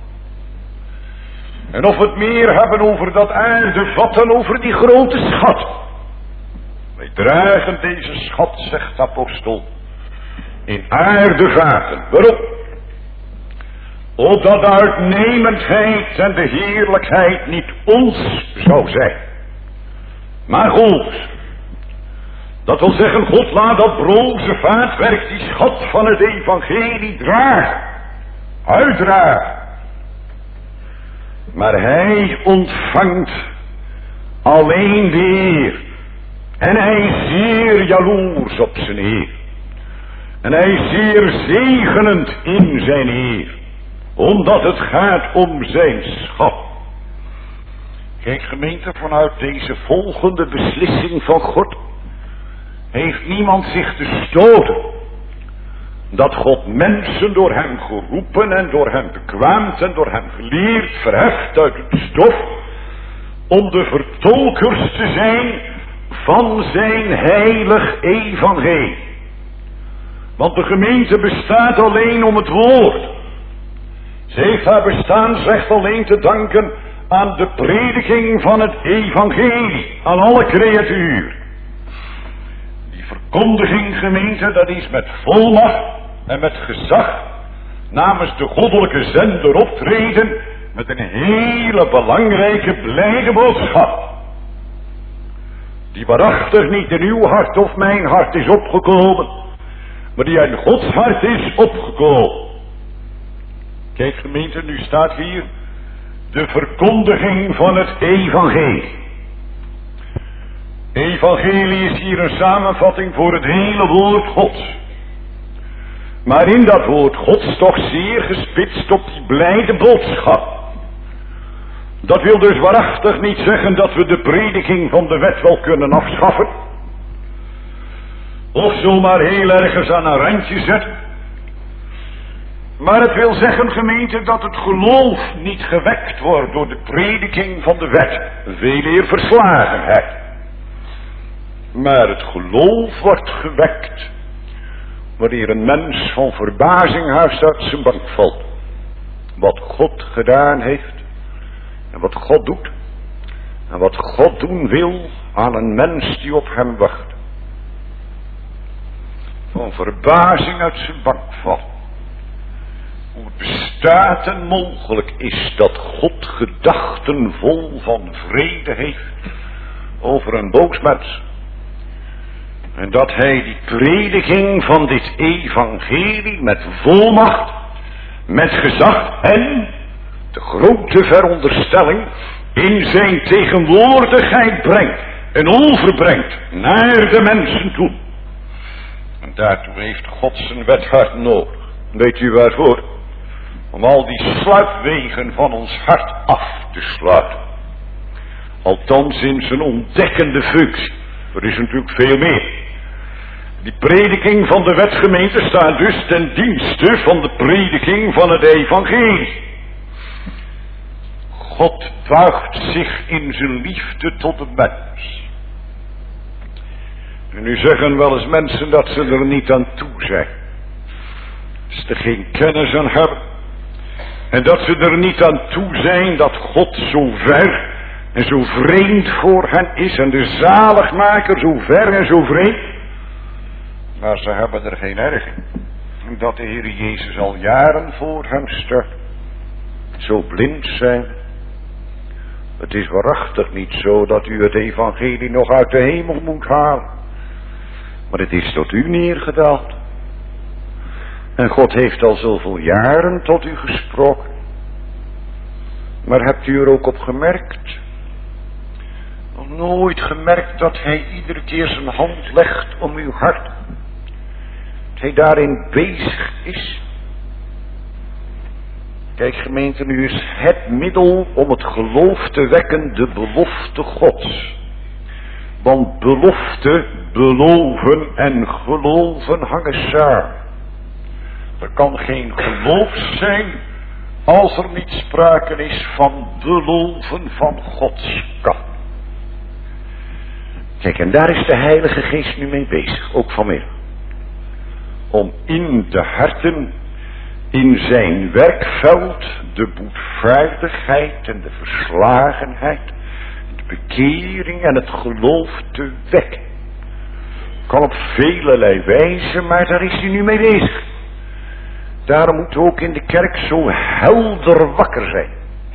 En of we het meer hebben over dat aardevat dan over die grote schat. Wij dragen deze schat, zegt de apostel, in aardevaten. Waarom? Opdat de uitnemendheid en de heerlijkheid niet ons zou zijn, maar God. Dat wil zeggen, God laat dat broze vaatwerk, die schat van het evangelie dragen, uitdragen. Maar hij ontvangt alleen de Heer. En hij is zeer jaloers op zijn Heer. En hij is zeer zegenend in zijn eer, omdat het gaat om zijn schat. Kijk gemeente, vanuit deze volgende beslissing van God heeft niemand zich te stoten dat God mensen door hem geroepen en door hem bekwaamd en door hem geleerd verheft uit het stof om de vertolkers te zijn van zijn heilig evangelie. Want de gemeente bestaat alleen om het woord. Ze heeft haar bestaansrecht alleen te danken aan de prediking van het evangelie aan alle creatuur. Die verkondiging, gemeente, dat is met volmacht en met gezag namens de goddelijke zender optreden met een hele belangrijke blijde boodschap. Die waarachtig niet in uw hart of mijn hart is opgekomen, maar die uit Gods hart is opgekomen. Kijk gemeente, nu staat hier de verkondiging van het evangelie. Evangelie is hier een samenvatting voor het hele woord Gods. Maar in dat woord Gods toch zeer gespitst op die blijde boodschap. Dat wil dus waarachtig niet zeggen dat we de prediking van de wet wel kunnen afschaffen. Of zomaar heel ergens aan een randje zetten. Maar het wil zeggen, gemeente, dat het geloof niet gewekt wordt door de prediking van de wet. Veel eer verslagenheid. Maar het geloof wordt gewekt wanneer een mens van verbazing haast uit zijn bank valt. Wat God gedaan heeft. En wat God doet. En wat God doen wil aan een mens die op hem wacht. Van verbazing uit zijn bank valt. Hoe het bestaat en mogelijk is dat God gedachten vol van vrede heeft over een boos mens. En dat hij die prediking van dit evangelie met volmacht, met gezag en de grote veronderstelling in zijn tegenwoordigheid brengt en overbrengt naar de mensen toe. En daartoe heeft God zijn wet hard nodig. Weet u waarvoor? Om al die sluipwegen van ons hart af te sluiten. Althans in zijn ontdekkende functie. Er is natuurlijk veel meer. Die prediking van de wetgemeente staat dus ten dienste van de prediking van het evangelie. God buigt zich in zijn liefde tot de mens. En nu zeggen wel eens mensen dat ze er niet aan toe zijn. Dat ze er geen kennis aan hebben. En dat ze er niet aan toe zijn dat God zo ver en zo vreemd voor hen is. En de zaligmaker zo ver en zo vreemd. Maar ze hebben er geen erg in. Dat de Heer Jezus al jaren voor hen start. Zo blind zijn. Het is waarachtig niet zo dat u het evangelie nog uit de hemel moet halen. Maar het is tot u neergedaald. En God heeft al zoveel jaren tot u gesproken. Maar hebt u er ook op gemerkt? Nog nooit gemerkt dat hij iedere keer zijn hand legt om uw hart. Dat hij daarin bezig is. Kijk gemeente, nu is het middel om het geloof te wekken de belofte Gods. Want belofte, beloven en geloven hangen samen. Er kan geen geloof zijn als er niet sprake is van beloven van Gods kant. Kijk, en daar is de Heilige Geest nu mee bezig, ook vanmiddag. Om in de harten, in zijn werkveld, de boetvaardigheid en de verslagenheid, de bekering en het geloof te wekken. Kan op velelei wijze, maar daar is hij nu mee bezig. Daarom moet u ook in de kerk zo helder wakker zijn.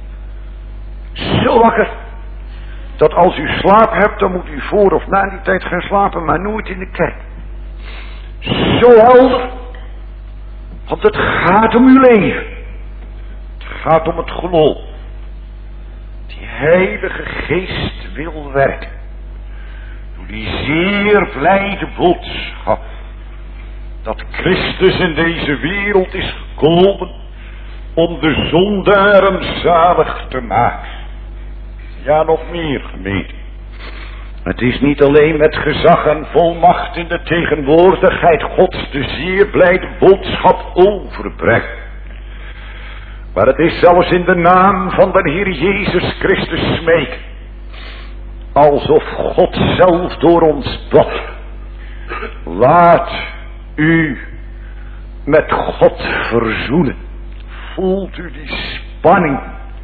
Zo wakker. Dat als u slaap hebt, dan moet u voor of na die tijd gaan slapen, maar nooit in de kerk. Zo helder. Want het gaat om uw leven. Het gaat om het geloof. Die Heilige Geest wil werken. Door die zeer blijde boodschap. Dat Christus in deze wereld is gekomen om de zondaren zalig te maken. Ja, nog meer, gemeente. Het is niet alleen met gezag en volmacht in de tegenwoordigheid Gods de zeer blijde boodschap overbrengt. Maar het is zelfs in de naam van de Heer Jezus Christus smeken. Alsof God zelf door ons bad. Laat u met God verzoenen. Voelt u die spanning.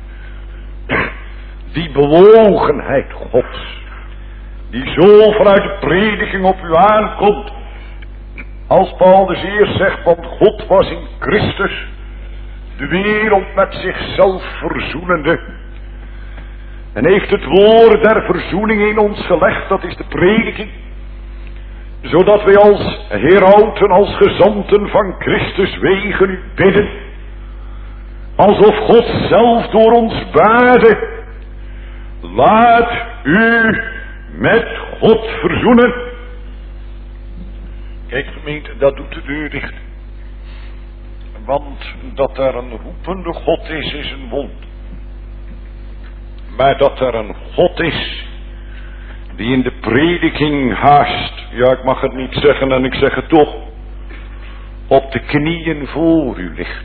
Die bewogenheid Gods. Die zo vanuit de prediking op u aankomt. Als Paulus eerst zegt, want God was in Christus de wereld met zichzelf verzoenende. En heeft het woord der verzoening in ons gelegd, dat is de prediking. Zodat wij als herauten, als gezanten van Christus wegen u bidden. Alsof God zelf door ons baarde. Laat u met God verzoenen. Kijk gemeente, dat doet de deur dicht. Want dat er een roepende God is een wonder. Maar dat er een God is die in de prediking haast, ja ik mag het niet zeggen en ik zeg het toch, op de knieën voor u ligt.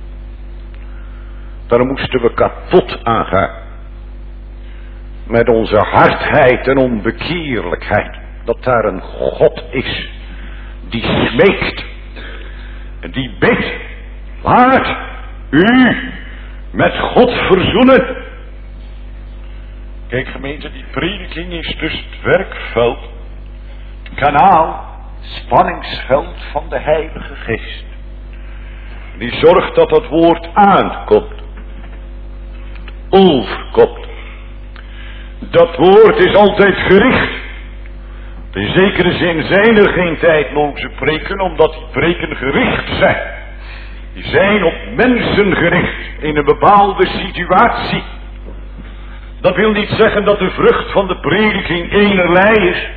Daar moesten we kapot aan gaan. Met onze hardheid en onbekeerlijkheid. Dat daar een God is die smeekt. En die bidt. Laat u met God verzoenen. Kijk gemeente, die prediking is dus het werkveld. Het kanaal, spanningsveld van de Heilige Geest. Die zorgt dat het woord aankomt. Overkomt. Dat woord is altijd gericht. In zekere zin zijn er geen tijdloze preken, omdat die preken gericht zijn. Die zijn op mensen gericht in een bepaalde situatie. Dat wil niet zeggen dat de vrucht van de prediking enerlei is.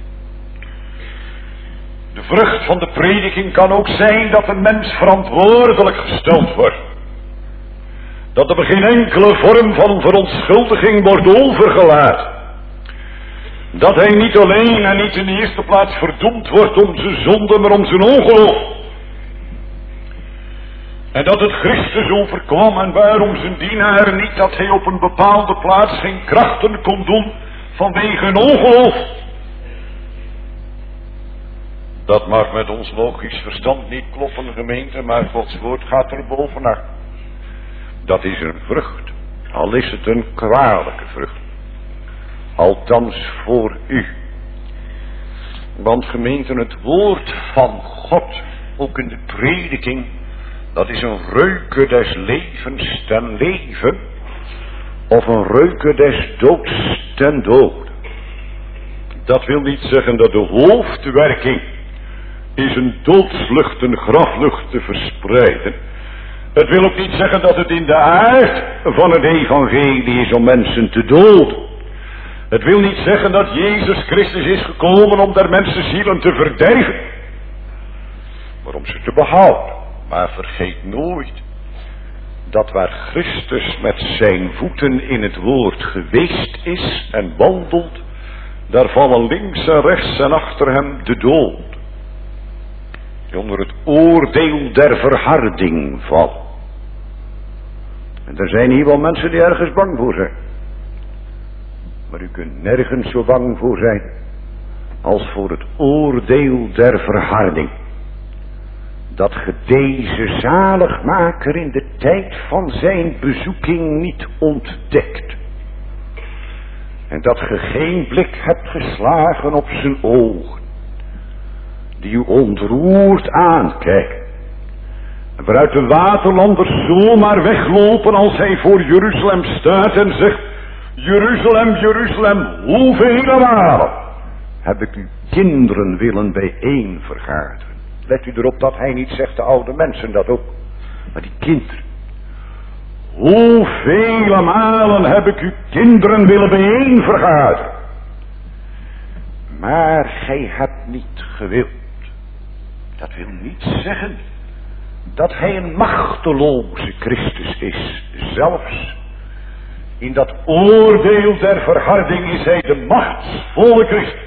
De vrucht van de prediking kan ook zijn dat een mens verantwoordelijk gesteld wordt. Dat er geen enkele vorm van verontschuldiging wordt overgelaten. Dat hij niet alleen en niet in de eerste plaats verdoemd wordt om zijn zonde, maar om zijn ongeloof. En dat het Christus overkwam en waarom zijn dienaar niet, dat hij op een bepaalde plaats geen krachten kon doen vanwege een ongeloof. Dat mag met ons logisch verstand niet kloppen, gemeente, maar Gods woord gaat er bovenaan. Dat is een vrucht, al is het een kwalijke vrucht. Althans voor u. Want gemeente, het woord van God, ook in de prediking, dat is een reuke des levens ten leven, of een reuke des doods ten dood. Dat wil niet zeggen dat de hoofdwerking is een doodslucht, een graflucht te verspreiden. Het wil ook niet zeggen dat het in de aard van het evangelie is om mensen te doden. Het wil niet zeggen dat Jezus Christus is gekomen om der mensen zielen te verderven, maar om ze te behouden. Maar vergeet nooit dat waar Christus met zijn voeten in het woord geweest is en wandelt, daar vallen links en rechts en achter hem de dood, die onder het oordeel der verharding vallen. En er zijn hier wel mensen die ergens bang voor zijn. Maar u kunt nergens zo bang voor zijn als voor het oordeel der verharding. Dat ge deze zaligmaker in de tijd van zijn bezoeking niet ontdekt. En dat ge geen blik hebt geslagen op zijn ogen, die u ontroerd aankijkt. En waaruit de waterlanders zomaar weglopen als hij voor Jeruzalem staat en zegt: Jeruzalem, Jeruzalem, hoeveel malen heb ik uw kinderen willen bijeen vergaderen. Let u erop dat hij niet zegt de oude mensen dat ook, maar die kinderen. Hoeveel malen heb ik uw kinderen willen bijeen vergaderen. Maar gij hebt niet gewild. Dat wil niet zeggen dat hij een machteloze Christus is. Zelfs in dat oordeel der verharding is hij de machtsvolle Christus.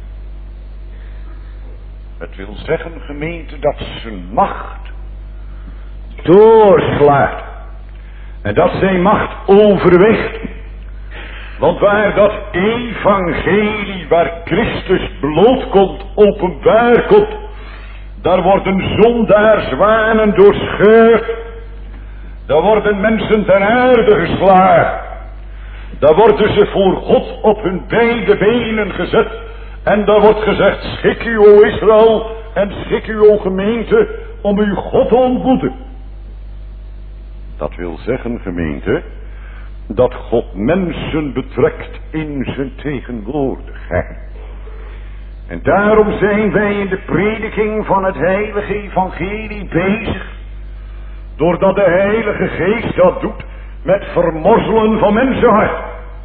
Het wil zeggen, gemeente, dat zijn macht doorslaat. En dat zijn macht overweegt. Want waar dat evangelie, waar Christus bloot komt, openbaar komt, daar worden zondaars wanen doorscheurd. Daar worden mensen ter aarde geslagen. Daar worden ze voor God op hun beide benen gezet. En daar wordt gezegd, schik u o Israël en schik u o gemeente om uw God te ontmoeten. Dat wil zeggen, gemeente, dat God mensen betrekt in zijn tegenwoordigheid. En daarom zijn wij in de prediking van het heilige evangelie bezig. Doordat de Heilige Geest dat doet met vermorzelen van mensenhart.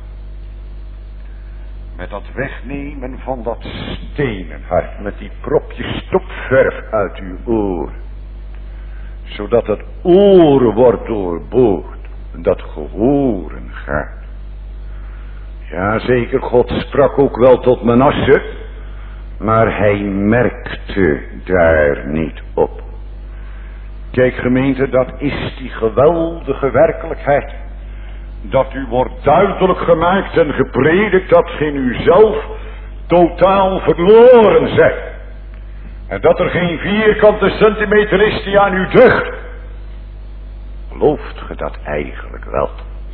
Met dat wegnemen van dat stenen hart, met die propjes stopverf uit uw oor. Zodat het oor wordt doorboord, dat gehoren gaat. Ja, zeker, God sprak ook wel tot Manasse, maar hij merkte daar niet op. Kijk, gemeente, dat is die geweldige werkelijkheid. Dat u wordt duidelijk gemaakt en gepredikt dat geen u zelf totaal verloren zijt. En dat er geen vierkante centimeter is die aan u deugt. Gelooft ge dat eigenlijk wel?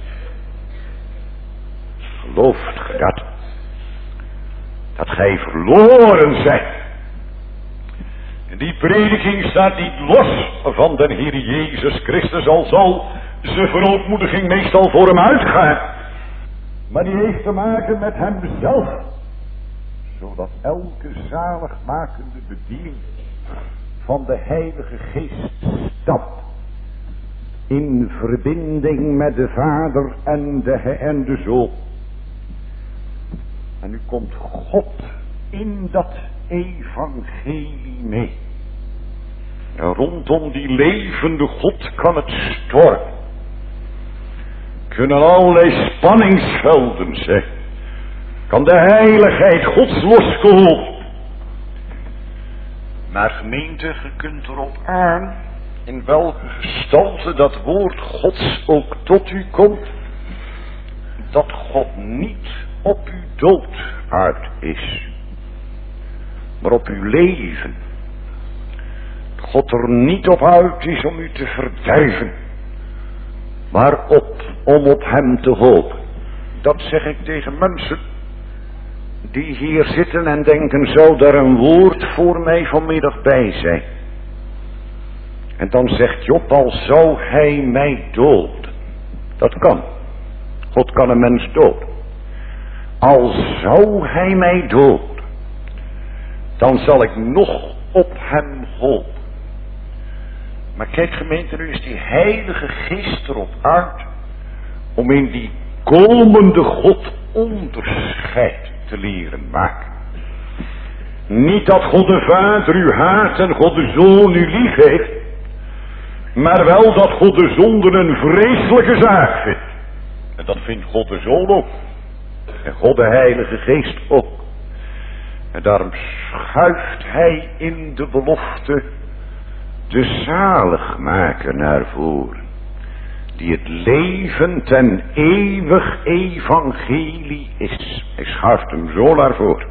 Gelooft ge dat? Dat gij verloren zijt. En die prediking staat niet los van de Heer Jezus Christus, al zal zijn verootmoediging meestal voor hem uitgaan. Maar die heeft te maken met hemzelf. Zodat elke zaligmakende bediening van de Heilige Geest stapt in verbinding met de Vader en de Zoon. En nu komt God in dat evangelie mee. En rondom die levende God kan het stormen. Kunnen allerlei spanningsvelden zijn. Kan de heiligheid Gods losgeholpen. Maar gemeente, je kunt erop aan in welke gestalte dat woord Gods ook tot u komt. Dat God niet op uw dood uit is. Maar op uw leven. God er niet op uit is om u te verderven. Maar om op hem te hopen. Dat zeg ik tegen mensen die hier zitten en denken, zou daar een woord voor mij vanmiddag bij zijn. En dan zegt Job, al zou hij mij doden. Dat kan. God kan een mens doden. Al zou hij mij doden, dan zal ik nog op hem hopen. Maar kijk gemeente, nu is die Heilige Geest erop uit om in die komende God onderscheid te leren maken. Niet dat God de Vader u haat en God de Zoon u lief heeft, maar wel dat God de zonde een vreselijke zaak vindt. En dat vindt God de Zoon ook. En God de Heilige Geest ook. En daarom schuift hij in de belofte de zaligmaker naar voren. Die het levend en eeuwig evangelie is. Hij schuift hem zo naar voren.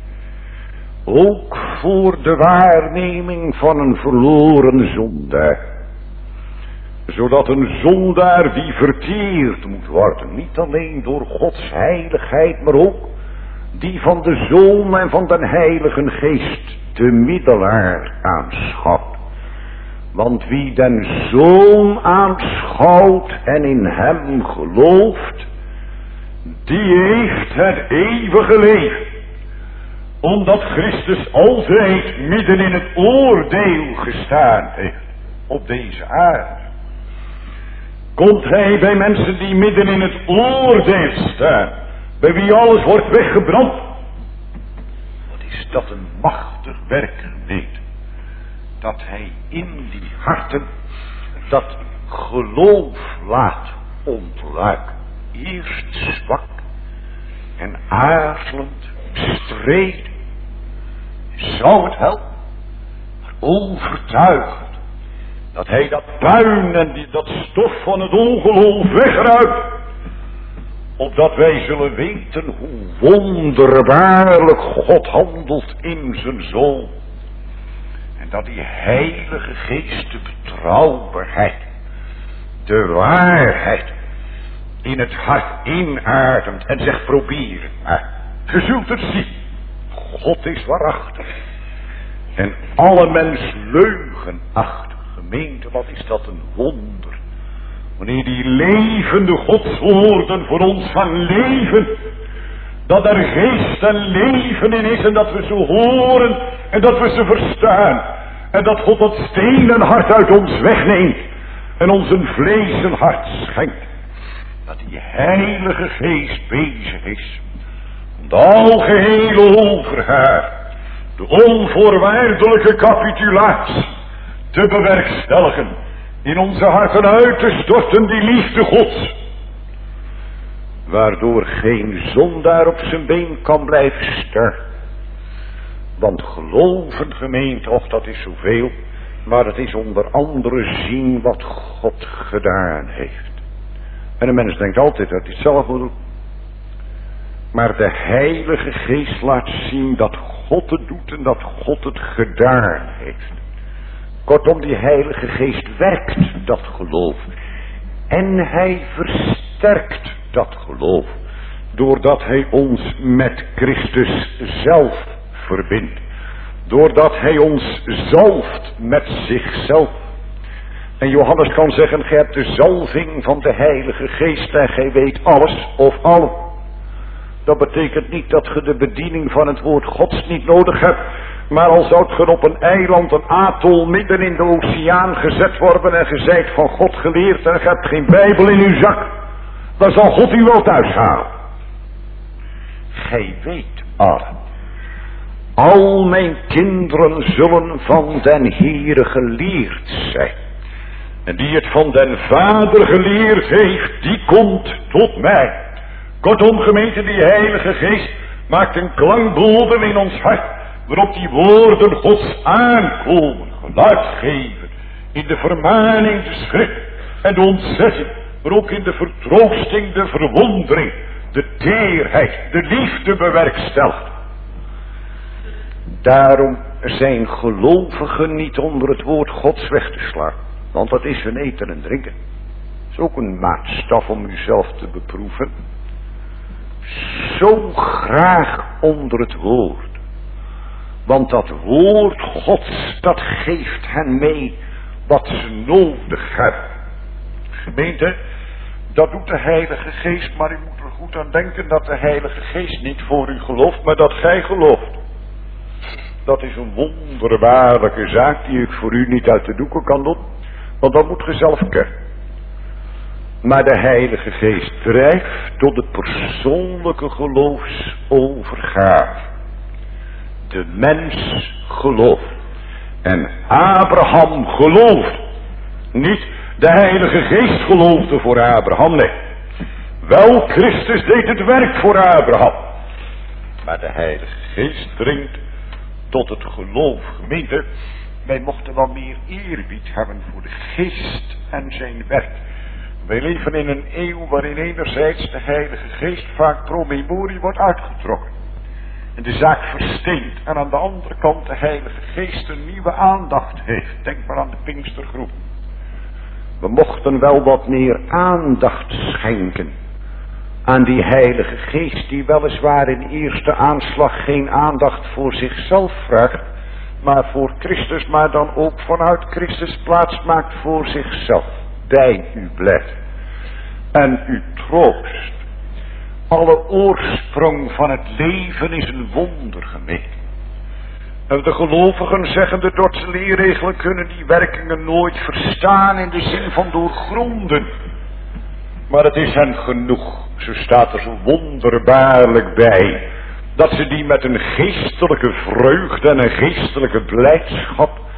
Ook voor de waarneming van een verloren zondaar. Zodat een zondaar die verteerd moet worden. Niet alleen door Gods heiligheid, maar ook die van de Zoon en van de Heilige Geest, de middelaar, aanschouwt. Want wie den Zoon aanschouwt en in hem gelooft, die heeft het eeuwige leven. Omdat Christus altijd midden in het oordeel gestaan heeft op deze aarde. Komt hij bij mensen die midden in het oordeel staan, bij wie alles wordt weggebrand. Wat is dat een machtig werk, gemeente. dat hij in die harten dat geloof laat ontluiken. Eerst zwak en aarzelend, streden. Zou het helpen, maar overtuigend, dat hij dat puin en dat stof van het ongeloof wegruikt, opdat wij zullen weten hoe wonderbaarlijk God handelt in zijn zoon. En dat die heilige geest de betrouwbaarheid, de waarheid in het hart inademt en zegt probeer het maar. Je zult het zien. God is waarachtig. En alle mens leugenachtig. Gemeente, wat is dat een wonder. Wanneer die levende godswoorden voor ons gaan leven. Dat er geest en leven in is en dat we ze horen en dat we ze verstaan. En dat God dat stenen hart uit ons wegneemt en ons een vlees hart schenkt. Dat die heilige geest bezig is om de algehele overgaaf, de onvoorwaardelijke capitulatie te bewerkstelligen, in onze harten uit te storten die liefde Gods, waardoor geen zondaar op zijn been kan blijven sterven. Want geloven, gemeente, och dat is zoveel, maar het is onder andere zien wat God gedaan heeft. En een mens denkt altijd dat hij het zelf moet doen. Maar de Heilige Geest laat zien dat God het doet en dat God het gedaan heeft. Kortom, die Heilige Geest werkt dat geloof. En hij versterkt dat geloof. Doordat hij ons met Christus zelf verbindt. Doordat hij ons zalft met zichzelf. En Johannes kan zeggen, gij hebt de zalving van de Heilige Geest en gij weet alles of allen. Dat betekent niet dat je de bediening van het woord Gods niet nodig hebt. Maar al zou het op een eiland, een atol, midden in de oceaan gezet worden en ge zijt van God geleerd en je hebt geen Bijbel in uw zak, dan zal God u wel thuis halen. Gij weet allen. Al mijn kinderen zullen van den Heere geleerd zijn. En die het van den Vader geleerd heeft, die komt tot mij. Kortom, gemeente, die Heilige Geest maakt een klankbodem in ons hart, waarop die woorden Gods aankomen, geluid geven, in de vermaning, de schrik en de ontzetting, maar ook in de vertroosting, de verwondering, de teerheid, de liefde bewerkstelligt. Daarom zijn gelovigen niet onder het woord Gods weg te slaan, want dat is hun eten en drinken. Dat is ook een maatstaf om uzelf te beproeven. Zo graag onder het woord. Want dat woord Gods, dat geeft hen mee wat ze nodig hebben. Gemeente, dat doet de Heilige Geest, maar u moet er goed aan denken dat de Heilige Geest niet voor u gelooft, maar dat gij gelooft. Dat is een wonderbaarlijke zaak die ik voor u niet uit de doeken kan doen, want dat moet ge zelf kennen. Maar de Heilige Geest drijft tot de persoonlijke geloofsovergave. De mens gelooft. En Abraham gelooft. Niet de Heilige Geest geloofde voor Abraham, nee. Wel, Christus deed het werk voor Abraham. Maar de Heilige Geest dringt tot het geloof. Gemeente, wij mochten wel meer eerbied hebben voor de Geest en zijn werk. Wij leven in een eeuw waarin enerzijds de Heilige Geest vaak pro memorie wordt uitgetrokken en de zaak versteent, en aan de andere kant de Heilige Geest een nieuwe aandacht heeft. Denk maar aan de Pinkstergroep. We mochten wel wat meer aandacht schenken aan die Heilige Geest, die weliswaar in eerste aanslag geen aandacht voor zichzelf vraagt, maar voor Christus, maar dan ook vanuit Christus plaats maakt voor zichzelf. Bij u blijft en u troost. Alle oorsprong van het leven is een wonder, gemeente. En de gelovigen zeggen de Dordtse leerregelen kunnen die werkingen nooit verstaan in de zin van doorgronden. Maar het is hen genoeg, zo staat er zo wonderbaarlijk bij, dat ze die met een geestelijke vreugde en een geestelijke blijdschap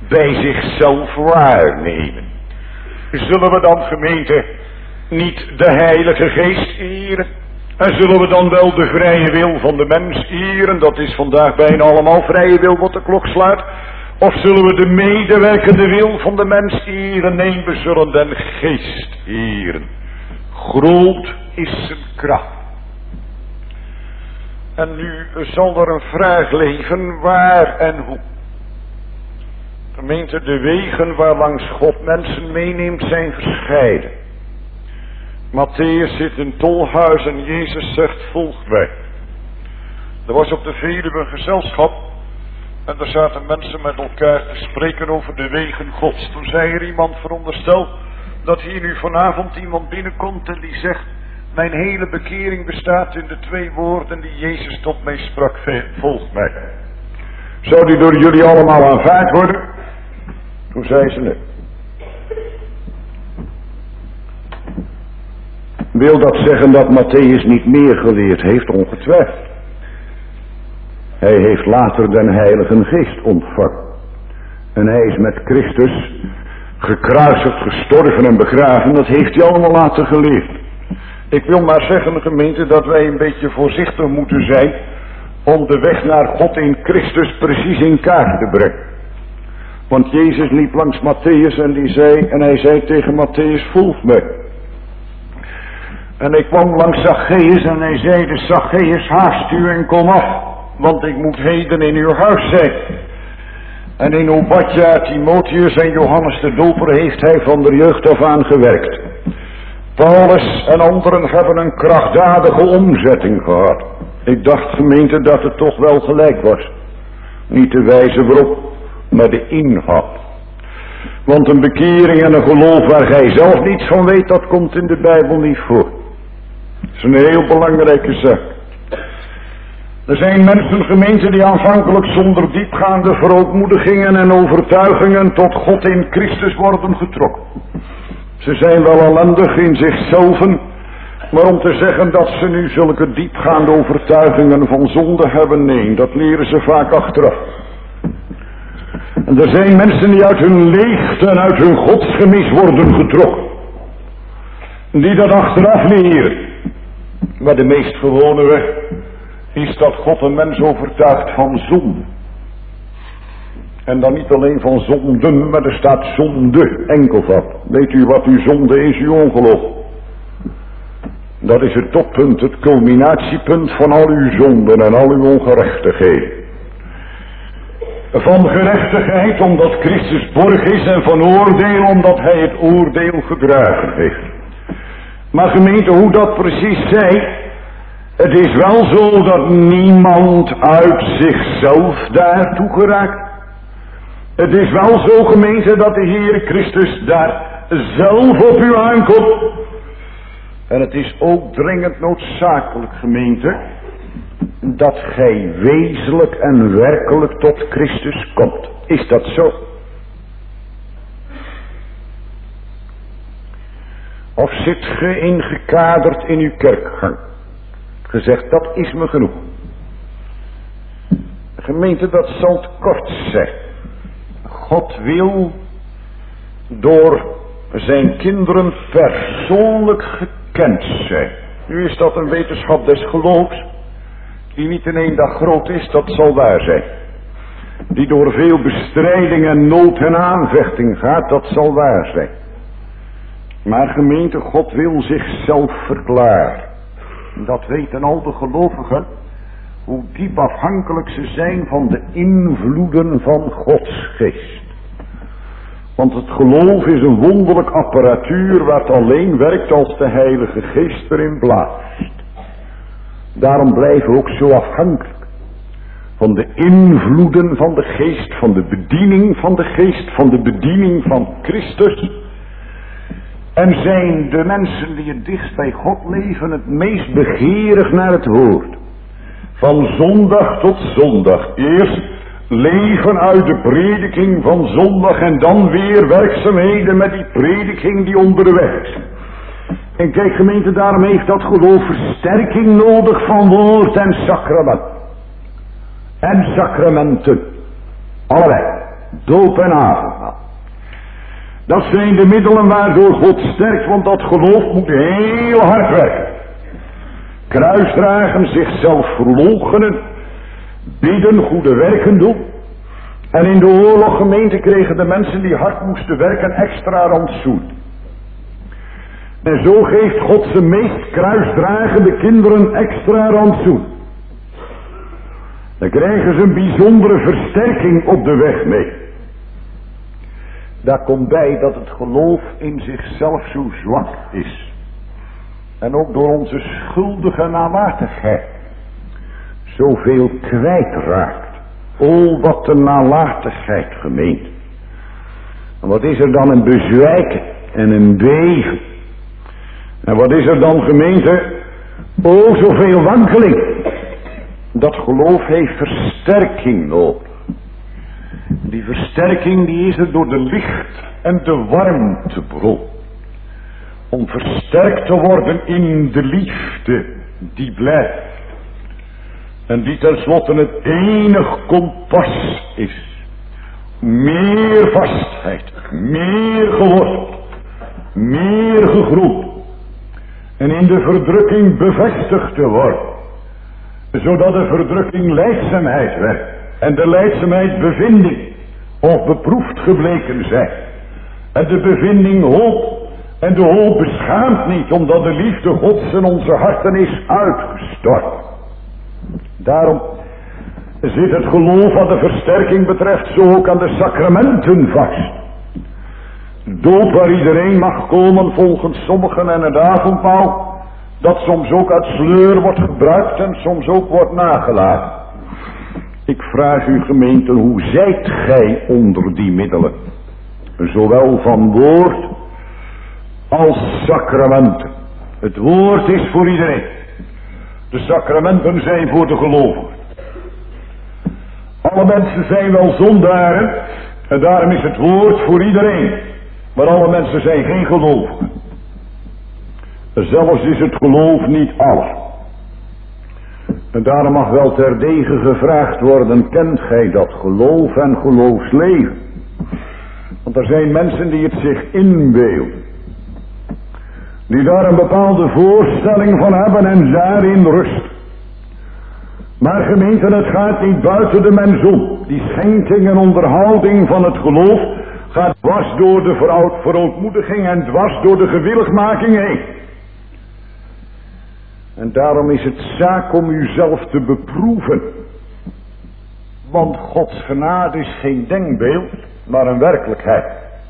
bij zichzelf waarnemen. Zullen we dan, gemeente, niet de Heilige Geest eren? En zullen we dan wel de vrije wil van de mens eren? Dat is vandaag bijna allemaal vrije wil wat de klok slaat. Of zullen we de medewerkende wil van de mens eren? Nee, we zullen den Geest eren. Groot is zijn kracht. En nu zal er een vraag leven, waar en hoe. Gemeente, de wegen waarlangs God mensen meeneemt zijn verscheiden. Matthäus zit in tolhuis en Jezus zegt, volg mij. Er was op de Veluwe een gezelschap en er zaten mensen met elkaar te spreken over de wegen Gods. Toen zei er iemand, veronderstel dat hier nu vanavond iemand binnenkomt en die zegt, mijn hele bekering bestaat in de 2 woorden die Jezus tot mij sprak, volg mij. Zou die door jullie allemaal aanvaard worden? Toen zei ze nee. Wil dat zeggen dat Matthäus niet meer geleerd heeft? Ongetwijfeld. Hij heeft later den Heilige Geest ontvangen. En hij is met Christus gekruisigd, gestorven en begraven. Dat heeft hij allemaal later geleerd. Ik wil maar zeggen, gemeente, dat wij een beetje voorzichtig moeten zijn om de weg naar God in Christus precies in kaart te brengen. Want Jezus liep langs Matthäus en hij zei tegen Matthäus, volg mij. En ik kwam langs Zacchaeus en hij zeide, Zacchaeus, haast u en kom af, want ik moet heden in uw huis zijn. En in Obadja, Timotheus en Johannes de Doper heeft hij van de jeugd af aan gewerkt. Paulus en anderen hebben een krachtdadige omzetting gehad. Ik dacht, gemeente, dat het toch wel gelijk was. Niet de wijze waarop, maar de inhoud. Want een bekering en een geloof waar gij zelf niets van weet, dat komt in de Bijbel niet voor. Dat is een heel belangrijke zaak. Er zijn mensen, gemeenten, die aanvankelijk zonder diepgaande verootmoedigingen en overtuigingen tot God in Christus worden getrokken. Ze zijn wel ellendig in zichzelf, maar om te zeggen dat ze nu zulke diepgaande overtuigingen van zonde hebben, nee, dat leren ze vaak achteraf. En er zijn mensen die uit hun leegte en uit hun godsgemis worden getrokken, die dat achteraf leren. Maar de meest gewone weg is dat God een mens overtuigt van zonde. En dan niet alleen van zonden, maar er staat zonde enkelvoud. Weet u wat uw zonde is, uw ongeloof? Dat is het toppunt, het culminatiepunt van al uw zonden en al uw ongerechtigheden. Van gerechtigheid omdat Christus borg is en van oordeel omdat hij het oordeel gedragen heeft. Maar gemeente, hoe dat precies zij, het is wel zo dat niemand uit zichzelf daartoe geraakt. Het is wel zo, gemeente, dat de Heer Christus daar zelf op u aankomt. En het is ook dringend noodzakelijk, gemeente, dat gij wezenlijk en werkelijk tot Christus komt. Is dat zo? Of zit ge ingekaderd in uw kerkgang? Gezegd, dat is me genoeg. Gemeente, dat zal te kort zijn. God wil door zijn kinderen persoonlijk gekend zijn. Nu is dat een wetenschap des geloofs, die niet in één dag groot is, dat zal waar zijn. Die door veel bestrijding en nood en aanvechting gaat, dat zal waar zijn. Maar gemeente, God wil zichzelf verklaren. Dat weten al de gelovigen, hoe diep afhankelijk ze zijn van de invloeden van Gods geest. Want het geloof is een wonderlijk apparatuur wat alleen werkt als de Heilige Geest erin blaast. Daarom blijven we ook zo afhankelijk van de invloeden van de geest, van de bediening van de geest, van de bediening van Christus. En zijn de mensen die het dichtst bij God leven het meest begeerig naar het woord. Van zondag tot zondag. Eerst leven uit de prediking van zondag en dan weer werkzaamheden met die prediking die onderweg is. En kijk gemeente, daarom heeft dat geloof versterking nodig van woord en sacrament. En sacramenten. Allebei. doop en avondmaal. Dat zijn de middelen waardoor God sterkt, want dat geloof moet heel hard werken. Kruisdragen, zichzelf verloochenen, bidden, goede werken doen. En in de oorlog gemeente kregen de mensen die hard moesten werken extra rantsoen. En zo geeft God zijn meest kruisdragende kinderen extra rantsoen. Dan krijgen ze een bijzondere versterking op de weg mee. Daar komt bij dat het geloof in zichzelf zo zwak is. En ook door onze schuldige nalatigheid zoveel kwijtraakt. O, wat een nalatigheid, gemeente. En wat is er dan een bezwijken en een beven. En wat is er dan, gemeente? O, zoveel wankeling. Dat geloof heeft versterking nodig. Die versterking die is er door de licht en de warmtebron. Om versterkt te worden in de liefde die blijft. En die tenslotte het enig kompas is. Meer vastheid, meer geworteld, meer gegroeid. En in de verdrukking bevestigd te worden. Zodat de verdrukking lijdzaamheid werd. En de lijdzaamheid bevinding of beproefd gebleken zijn. En de bevinding hoop. En de hoop beschaamt niet, omdat de liefde Gods in onze harten is uitgestort. Daarom zit het geloof wat de versterking betreft zo ook aan de sacramenten vast. Doop waar iedereen mag komen volgens sommigen en het avondmaal, dat soms ook uit sleur wordt gebruikt en soms ook wordt nagelaten. Ik vraag u gemeente, hoe zijt gij onder die middelen? Zowel van woord als sacramenten. Het woord is voor iedereen. De sacramenten zijn voor de gelovigen. Alle mensen zijn wel zondaren en daarom is het woord voor iedereen. Maar alle mensen zijn geen gelovigen. Zelfs is het geloof niet alles. En daarom mag wel terdege gevraagd worden, kent gij dat geloof en geloofsleven? Want er zijn mensen die het zich inbeelden. Die daar een bepaalde voorstelling van hebben en daarin rust. Maar gemeente, het gaat niet buiten de mens om. Die schenking en onderhouding van het geloof gaat dwars door de verootmoediging en dwars door de gewilligmaking heen. En daarom is het zaak om uzelf te beproeven. Want Gods genade is geen denkbeeld, maar een werkelijkheid.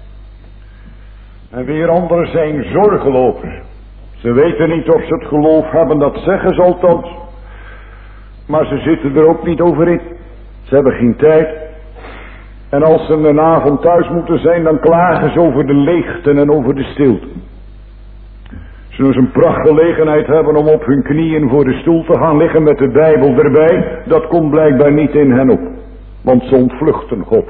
En weer anderen zijn zorgelopers. Ze weten niet of ze het geloof hebben, dat zeggen ze althans. Maar ze zitten er ook niet over in. Ze hebben geen tijd. En als ze een avond thuis moeten zijn, dan klagen ze over de leegte en over de stilte. Ze dus een prachtgelegenheid hebben om op hun knieën voor de stoel te gaan liggen met de Bijbel erbij, dat komt blijkbaar niet in hen op. Want ze ontvluchten God.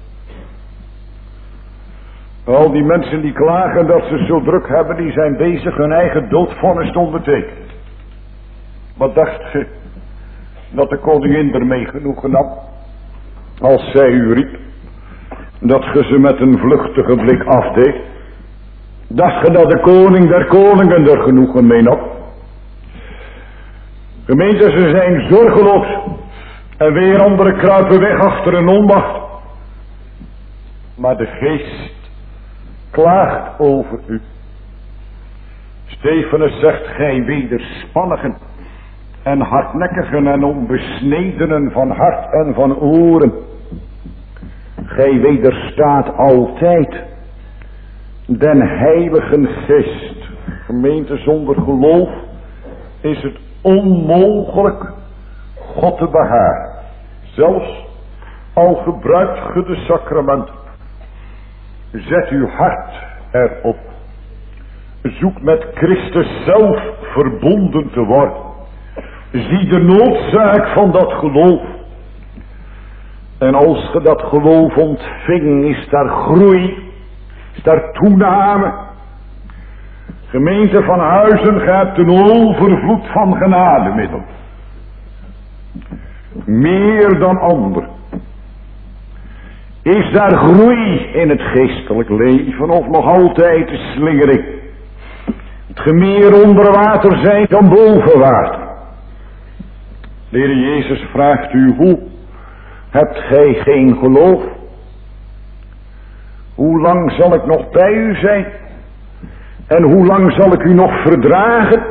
Al die mensen die klagen dat ze zo druk hebben, die zijn bezig hun eigen doodvonnis te ondertekenen. Wat dacht je dat de koningin ermee genoegen nam? Als zij u riep, dat ge ze met een vluchtige blik afdeed. Dacht je dat de koning der koningen er genoegen mee nam? Gemeente, ze zijn zorgeloos. En weer anderen kruipen weg achter een onmacht. Maar de geest klaagt over u. Stefanus zegt, gij wederspannigen en hardnekkigen en onbesnedenen van hart en van oren. Gij wederstaat altijd den Heiligen Geest. Gemeente, zonder geloof is het onmogelijk God te behagen. Zelfs al gebruikt ge de sacramenten. Zet uw hart erop. Zoek met Christus zelf verbonden te worden. Zie de noodzaak van dat geloof. En als ge dat geloof ontving, is daar groei, is daar toename. Gemeente van Huizen gaat een overvloed van genademiddel. Meer dan anderen. Is daar groei in het geestelijk leven of nog altijd de slingering? Het gemeer onder water zijn dan boven water. De Heer Jezus vraagt u, hoe hebt gij geen geloof? Hoe lang zal ik nog bij u zijn? En hoe lang zal ik u nog verdragen?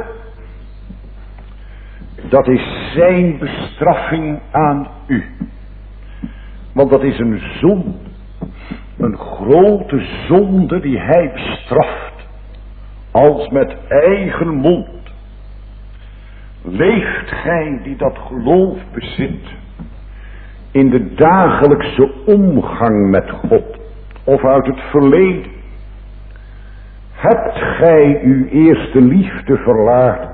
Dat is zijn bestraffing aan u. Want dat is een zonde. Een grote zonde die hij bestraft. Als met eigen mond. Leeft gij die dat geloof bezit. In de dagelijkse omgang met God. Of uit het verleden. Hebt gij uw eerste liefde verlaten?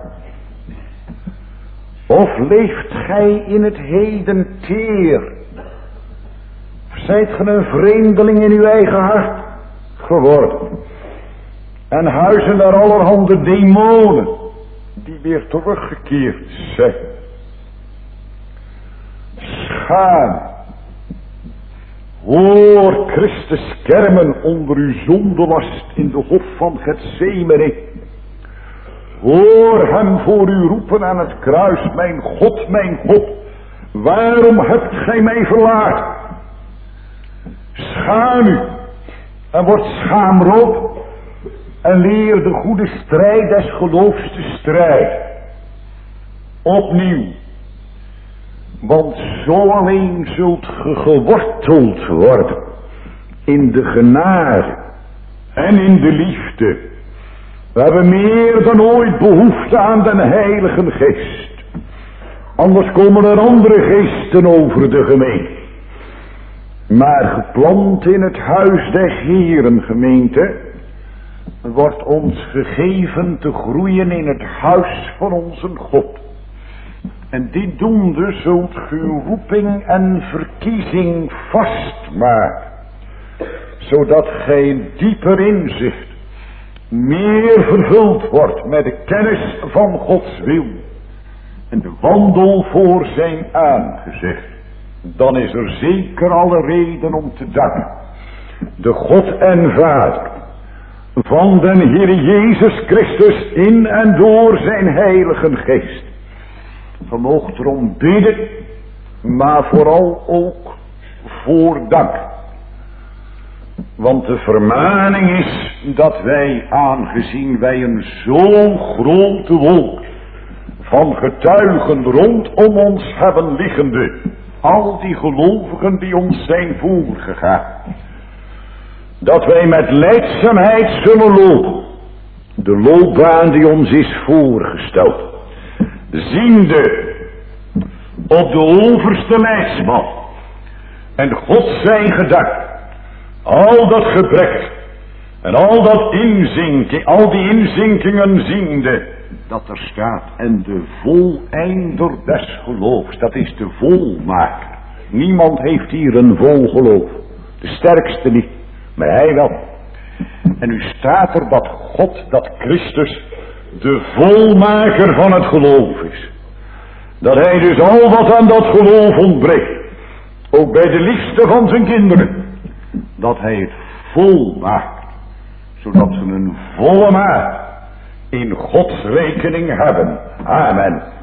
Of leeft gij in het heden teer? Of zijt ge een vreemdeling in uw eigen hart geworden? En huizen er allerhande demonen die weer teruggekeerd zijn. Schaam. Hoor Christus kermen onder uw zondelast in de hof van Getsemane. Hoor hem voor u roepen aan het kruis. Mijn God, waarom hebt gij mij verlaten? Schaam u en word schaamrood en leer de goede strijd des geloofs te strijden. Opnieuw. Want zo alleen zult ge geworteld worden in de genade en in de liefde. We hebben meer dan ooit behoefte aan den Heilige Geest. Anders komen er andere geesten over de gemeente. Maar geplant in het huis der Heeren, gemeente, wordt ons gegeven te groeien in het huis van onze God. En dit doende zult ge uw roeping en verkiezing vastmaken, zodat gij dieper inzicht, meer vervuld wordt met de kennis van Gods wil en de wandel voor zijn aangezicht. Dan is er zeker alle reden om te danken de God en Vader van den Heer Jezus Christus in en door zijn Heilige Geest. Vermoogt erom bidden, maar vooral ook voor dank. Want de vermaning is dat wij, aangezien wij een zo grote wolk van getuigen rondom ons hebben liggende, al die gelovigen die ons zijn voorgegaan, dat wij met lijdzaamheid zullen lopen, de loopbaan die ons is voorgesteld, ziende op de overste leidsman en God zijn gedank, al dat gebrek en al die inzinkingen ziende, dat er staat, en de voleinder des geloofs, dat is de volmaker. Niemand heeft hier een vol geloof, de sterkste niet, maar hij wel. En nu staat er dat God, dat Christus de volmaker van het geloof is. Dat hij dus al wat aan dat geloof ontbreekt, ook bij de liefste van zijn kinderen, dat hij het vol maakt, zodat ze een volle maat in Gods rekening hebben. Amen.